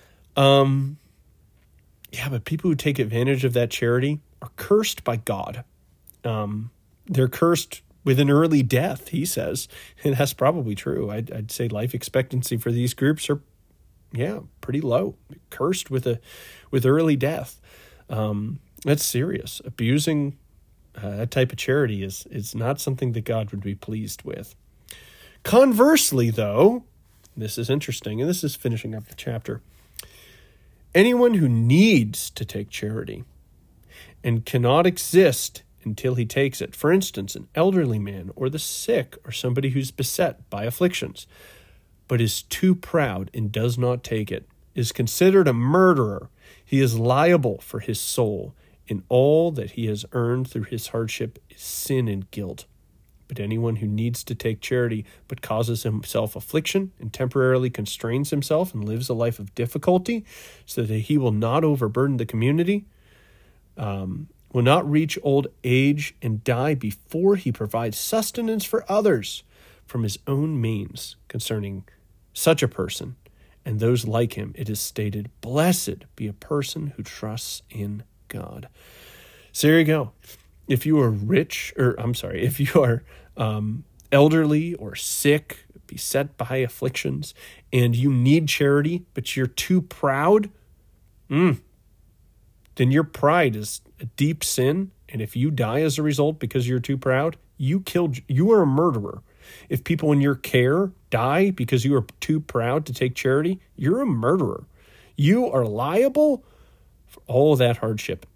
Yeah, but people who take advantage of that charity are cursed by God. They're cursed with an early death, he says. And that's probably true. I'd say life expectancy for these groups are, pretty low. Cursed with early death. That's serious. Abusing that type of charity is not something that God would be pleased with. Conversely, though, this is interesting, and this is finishing up the chapter. Anyone who needs to take charity and cannot exist until he takes it, for instance, an elderly man or the sick or somebody who's beset by afflictions, but is too proud and does not take it, is considered a murderer. He is liable for his soul, and all that he has earned through his hardship is sin and guilt. But anyone who needs to take charity but causes himself affliction and temporarily constrains himself and lives a life of difficulty so that he will not overburden the community, will not reach old age and die before he provides sustenance for others from his own means. Concerning such a person and those like him, it is stated, blessed be a person who trusts in God. So there you go. If you are if you are elderly or sick, beset by afflictions, and you need charity, but you're too proud, then your pride is a deep sin. And if you die as a result because you're too proud, you are a murderer. If people in your care die because you are too proud to take charity, you're a murderer. You are liable for all of that hardship.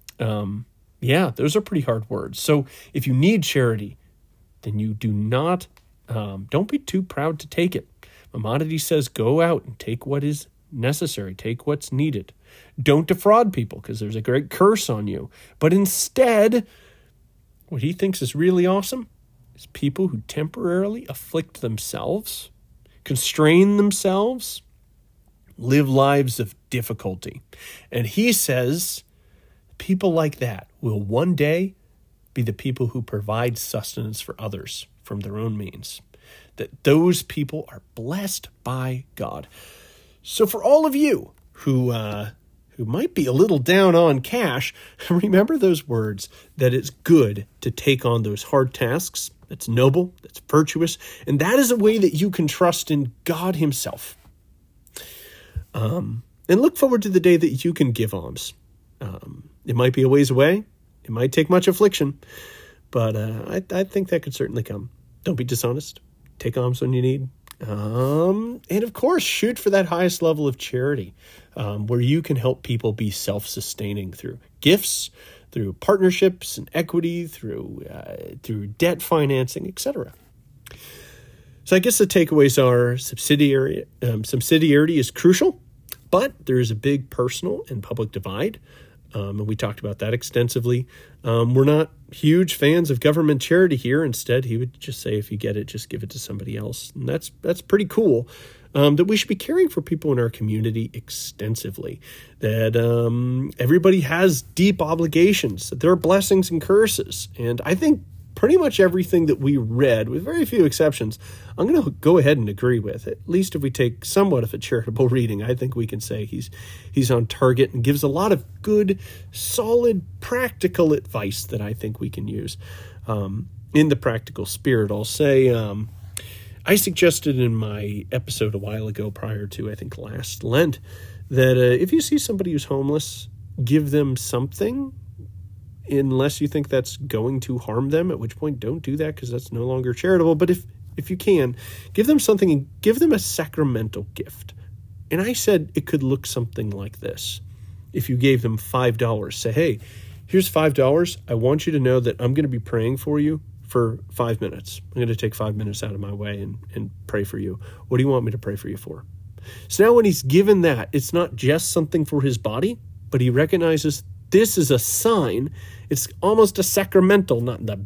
Those are pretty hard words. So if you need charity, then you do not, don't be too proud to take it. Maimonides says, go out and take what is necessary. Take what's needed. Don't defraud people because there's a great curse on you. But instead, what he thinks is really awesome is people who temporarily afflict themselves, constrain themselves, live lives of difficulty. And he says, people like that will one day be the people who provide sustenance for others from their own means. That those people are blessed by God. So for all of you who might be a little down on cash, remember those words, that it's good to take on those hard tasks. That's noble, that's virtuous, and that is a way that you can trust in God himself. And look forward to the day that you can give alms. It might be a ways away. It might take much affliction, but I think that could certainly come. Don't be dishonest. Take alms when you need. And of course, shoot for that highest level of charity, where you can help people be self-sustaining through gifts, through partnerships and equity, through debt financing, etc. So I guess the takeaways are subsidiarity is crucial, but there is a big personal and public divide. And we talked about that extensively. We're not huge fans of government charity here. Instead, he would just say, if you get it, just give it to somebody else. And that's pretty cool. That we should be caring for people in our community extensively. That everybody has deep obligations. That there are blessings and curses. And I think pretty much everything that we read, with very few exceptions, I'm going to go ahead and agree with. At least if we take somewhat of a charitable reading, I think we can say he's on target and gives a lot of good, solid, practical advice that I think we can use. In the practical spirit, I'll say, I suggested in my episode a while ago prior to, I think, last Lent, that if you see somebody who's homeless, give them something, unless you think that's going to harm them, at which point don't do that because that's no longer charitable. But if you can, give them something and give them a sacramental gift. And I said it could look something like this. If you gave them $5, say, hey, here's $5. I want you to know that I'm going to be praying for you for 5 minutes. I'm going to take 5 minutes out of my way and pray for you. What do you want me to pray for you for? So now when he's given that, it's not just something for his body, but he recognizes this is a sign. It's almost a sacramental, not the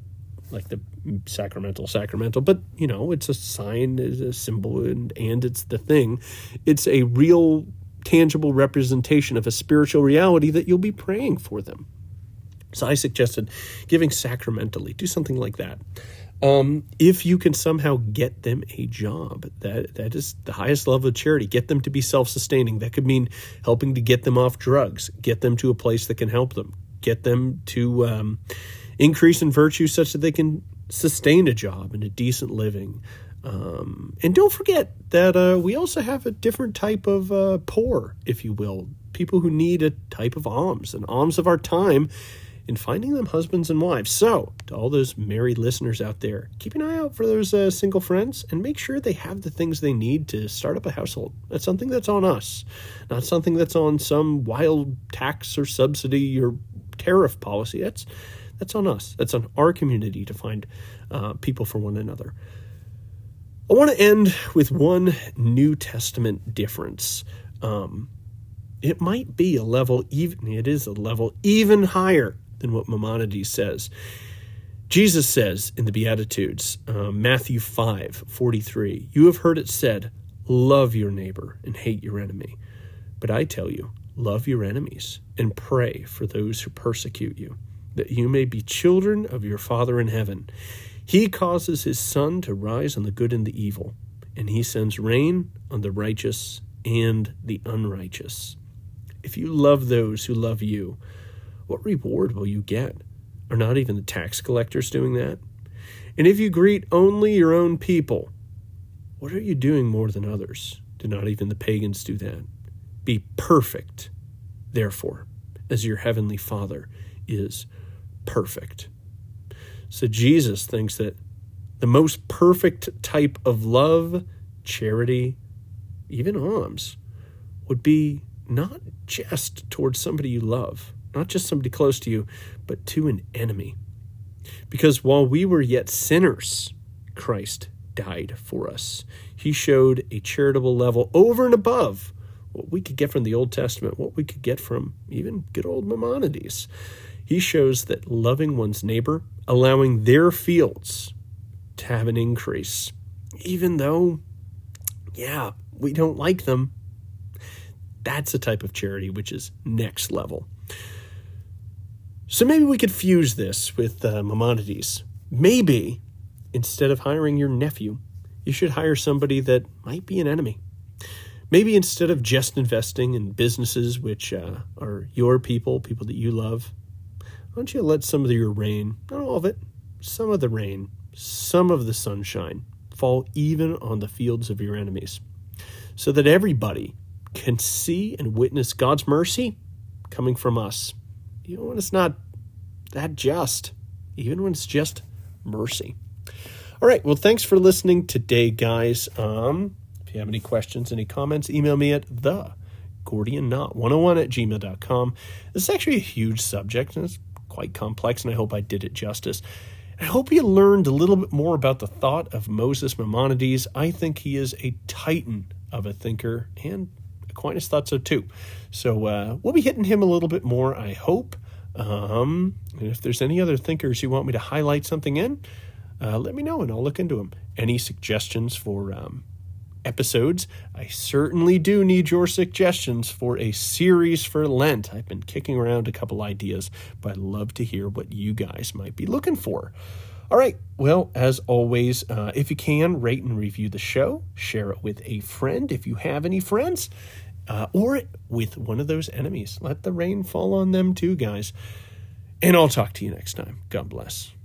sacramental, but, it's a sign, it's a symbol, and it's the thing. It's a real, tangible representation of a spiritual reality that you'll be praying for them. So I suggested giving sacramentally. Do something like that. If you can somehow get them a job, that is the highest level of charity. Get them to be self-sustaining. That could mean helping to get them off drugs, get them to a place that can help them, get them to increase in virtue such that they can sustain a job and a decent living. And don't forget that we also have a different type of poor, if you will, people who need a type of alms, an alms of our time, in finding them husbands and wives. So, to all those married listeners out there, keep an eye out for those single friends and make sure they have the things they need to start up a household. That's something that's on us, not something that's on some wild tax or subsidy or tariff policy. That's on us. That's on our community to find people for one another. I want to end with one New Testament difference. It might be a level even higher than what Maimonides says. Jesus says in the Beatitudes, Matthew 5:43, you have heard it said, love your neighbor and hate your enemy. But I tell you, love your enemies and pray for those who persecute you, that you may be children of your Father in heaven. He causes his sun to rise on the good and the evil, and he sends rain on the righteous and the unrighteous. If you love those who love you, what reward will you get? Are not even the tax collectors doing that? And if you greet only your own people, what are you doing more than others? Do not even the pagans do that? Be perfect, therefore, as your heavenly Father is perfect. So Jesus thinks that the most perfect type of love, charity, even alms, would be not just towards somebody you love, not just somebody close to you, but to an enemy. Because while we were yet sinners, Christ died for us. He showed a charitable level over and above what we could get from the Old Testament, what we could get from even good old Maimonides. He shows that loving one's neighbor, allowing their fields to have an increase, even though, we don't like them, that's a type of charity which is next level. So maybe we could fuse this with Maimonides. Maybe instead of hiring your nephew, you should hire somebody that might be an enemy. Maybe instead of just investing in businesses which are your people that you love, why don't you let some of your rain, not all of it, some of the rain, some of the sunshine, fall even on the fields of your enemies, so that everybody can see and witness God's mercy coming from us, even when it's not that just, even when it's just mercy. All right, well, thanks for listening today, guys. If you have any questions, any comments, email me at thegordianknot101@gmail.com. This is actually a huge subject, and it's quite complex, and I hope I did it justice. I hope you learned a little bit more about the thought of Moses Maimonides. I think he is a titan of a thinker, and Aquinas thought so too. So we'll be hitting him a little bit more, I hope. And if there's any other thinkers you want me to highlight something in, let me know and I'll look into them. Any suggestions for episodes? I certainly do need your suggestions for a series for Lent. I've been kicking around a couple ideas, but I'd love to hear what you guys might be looking for. All right. Well, as always, if you can, rate and review the show. Share it with a friend if you have any friends, or with one of those enemies. Let the rain fall on them too, guys. And I'll talk to you next time. God bless.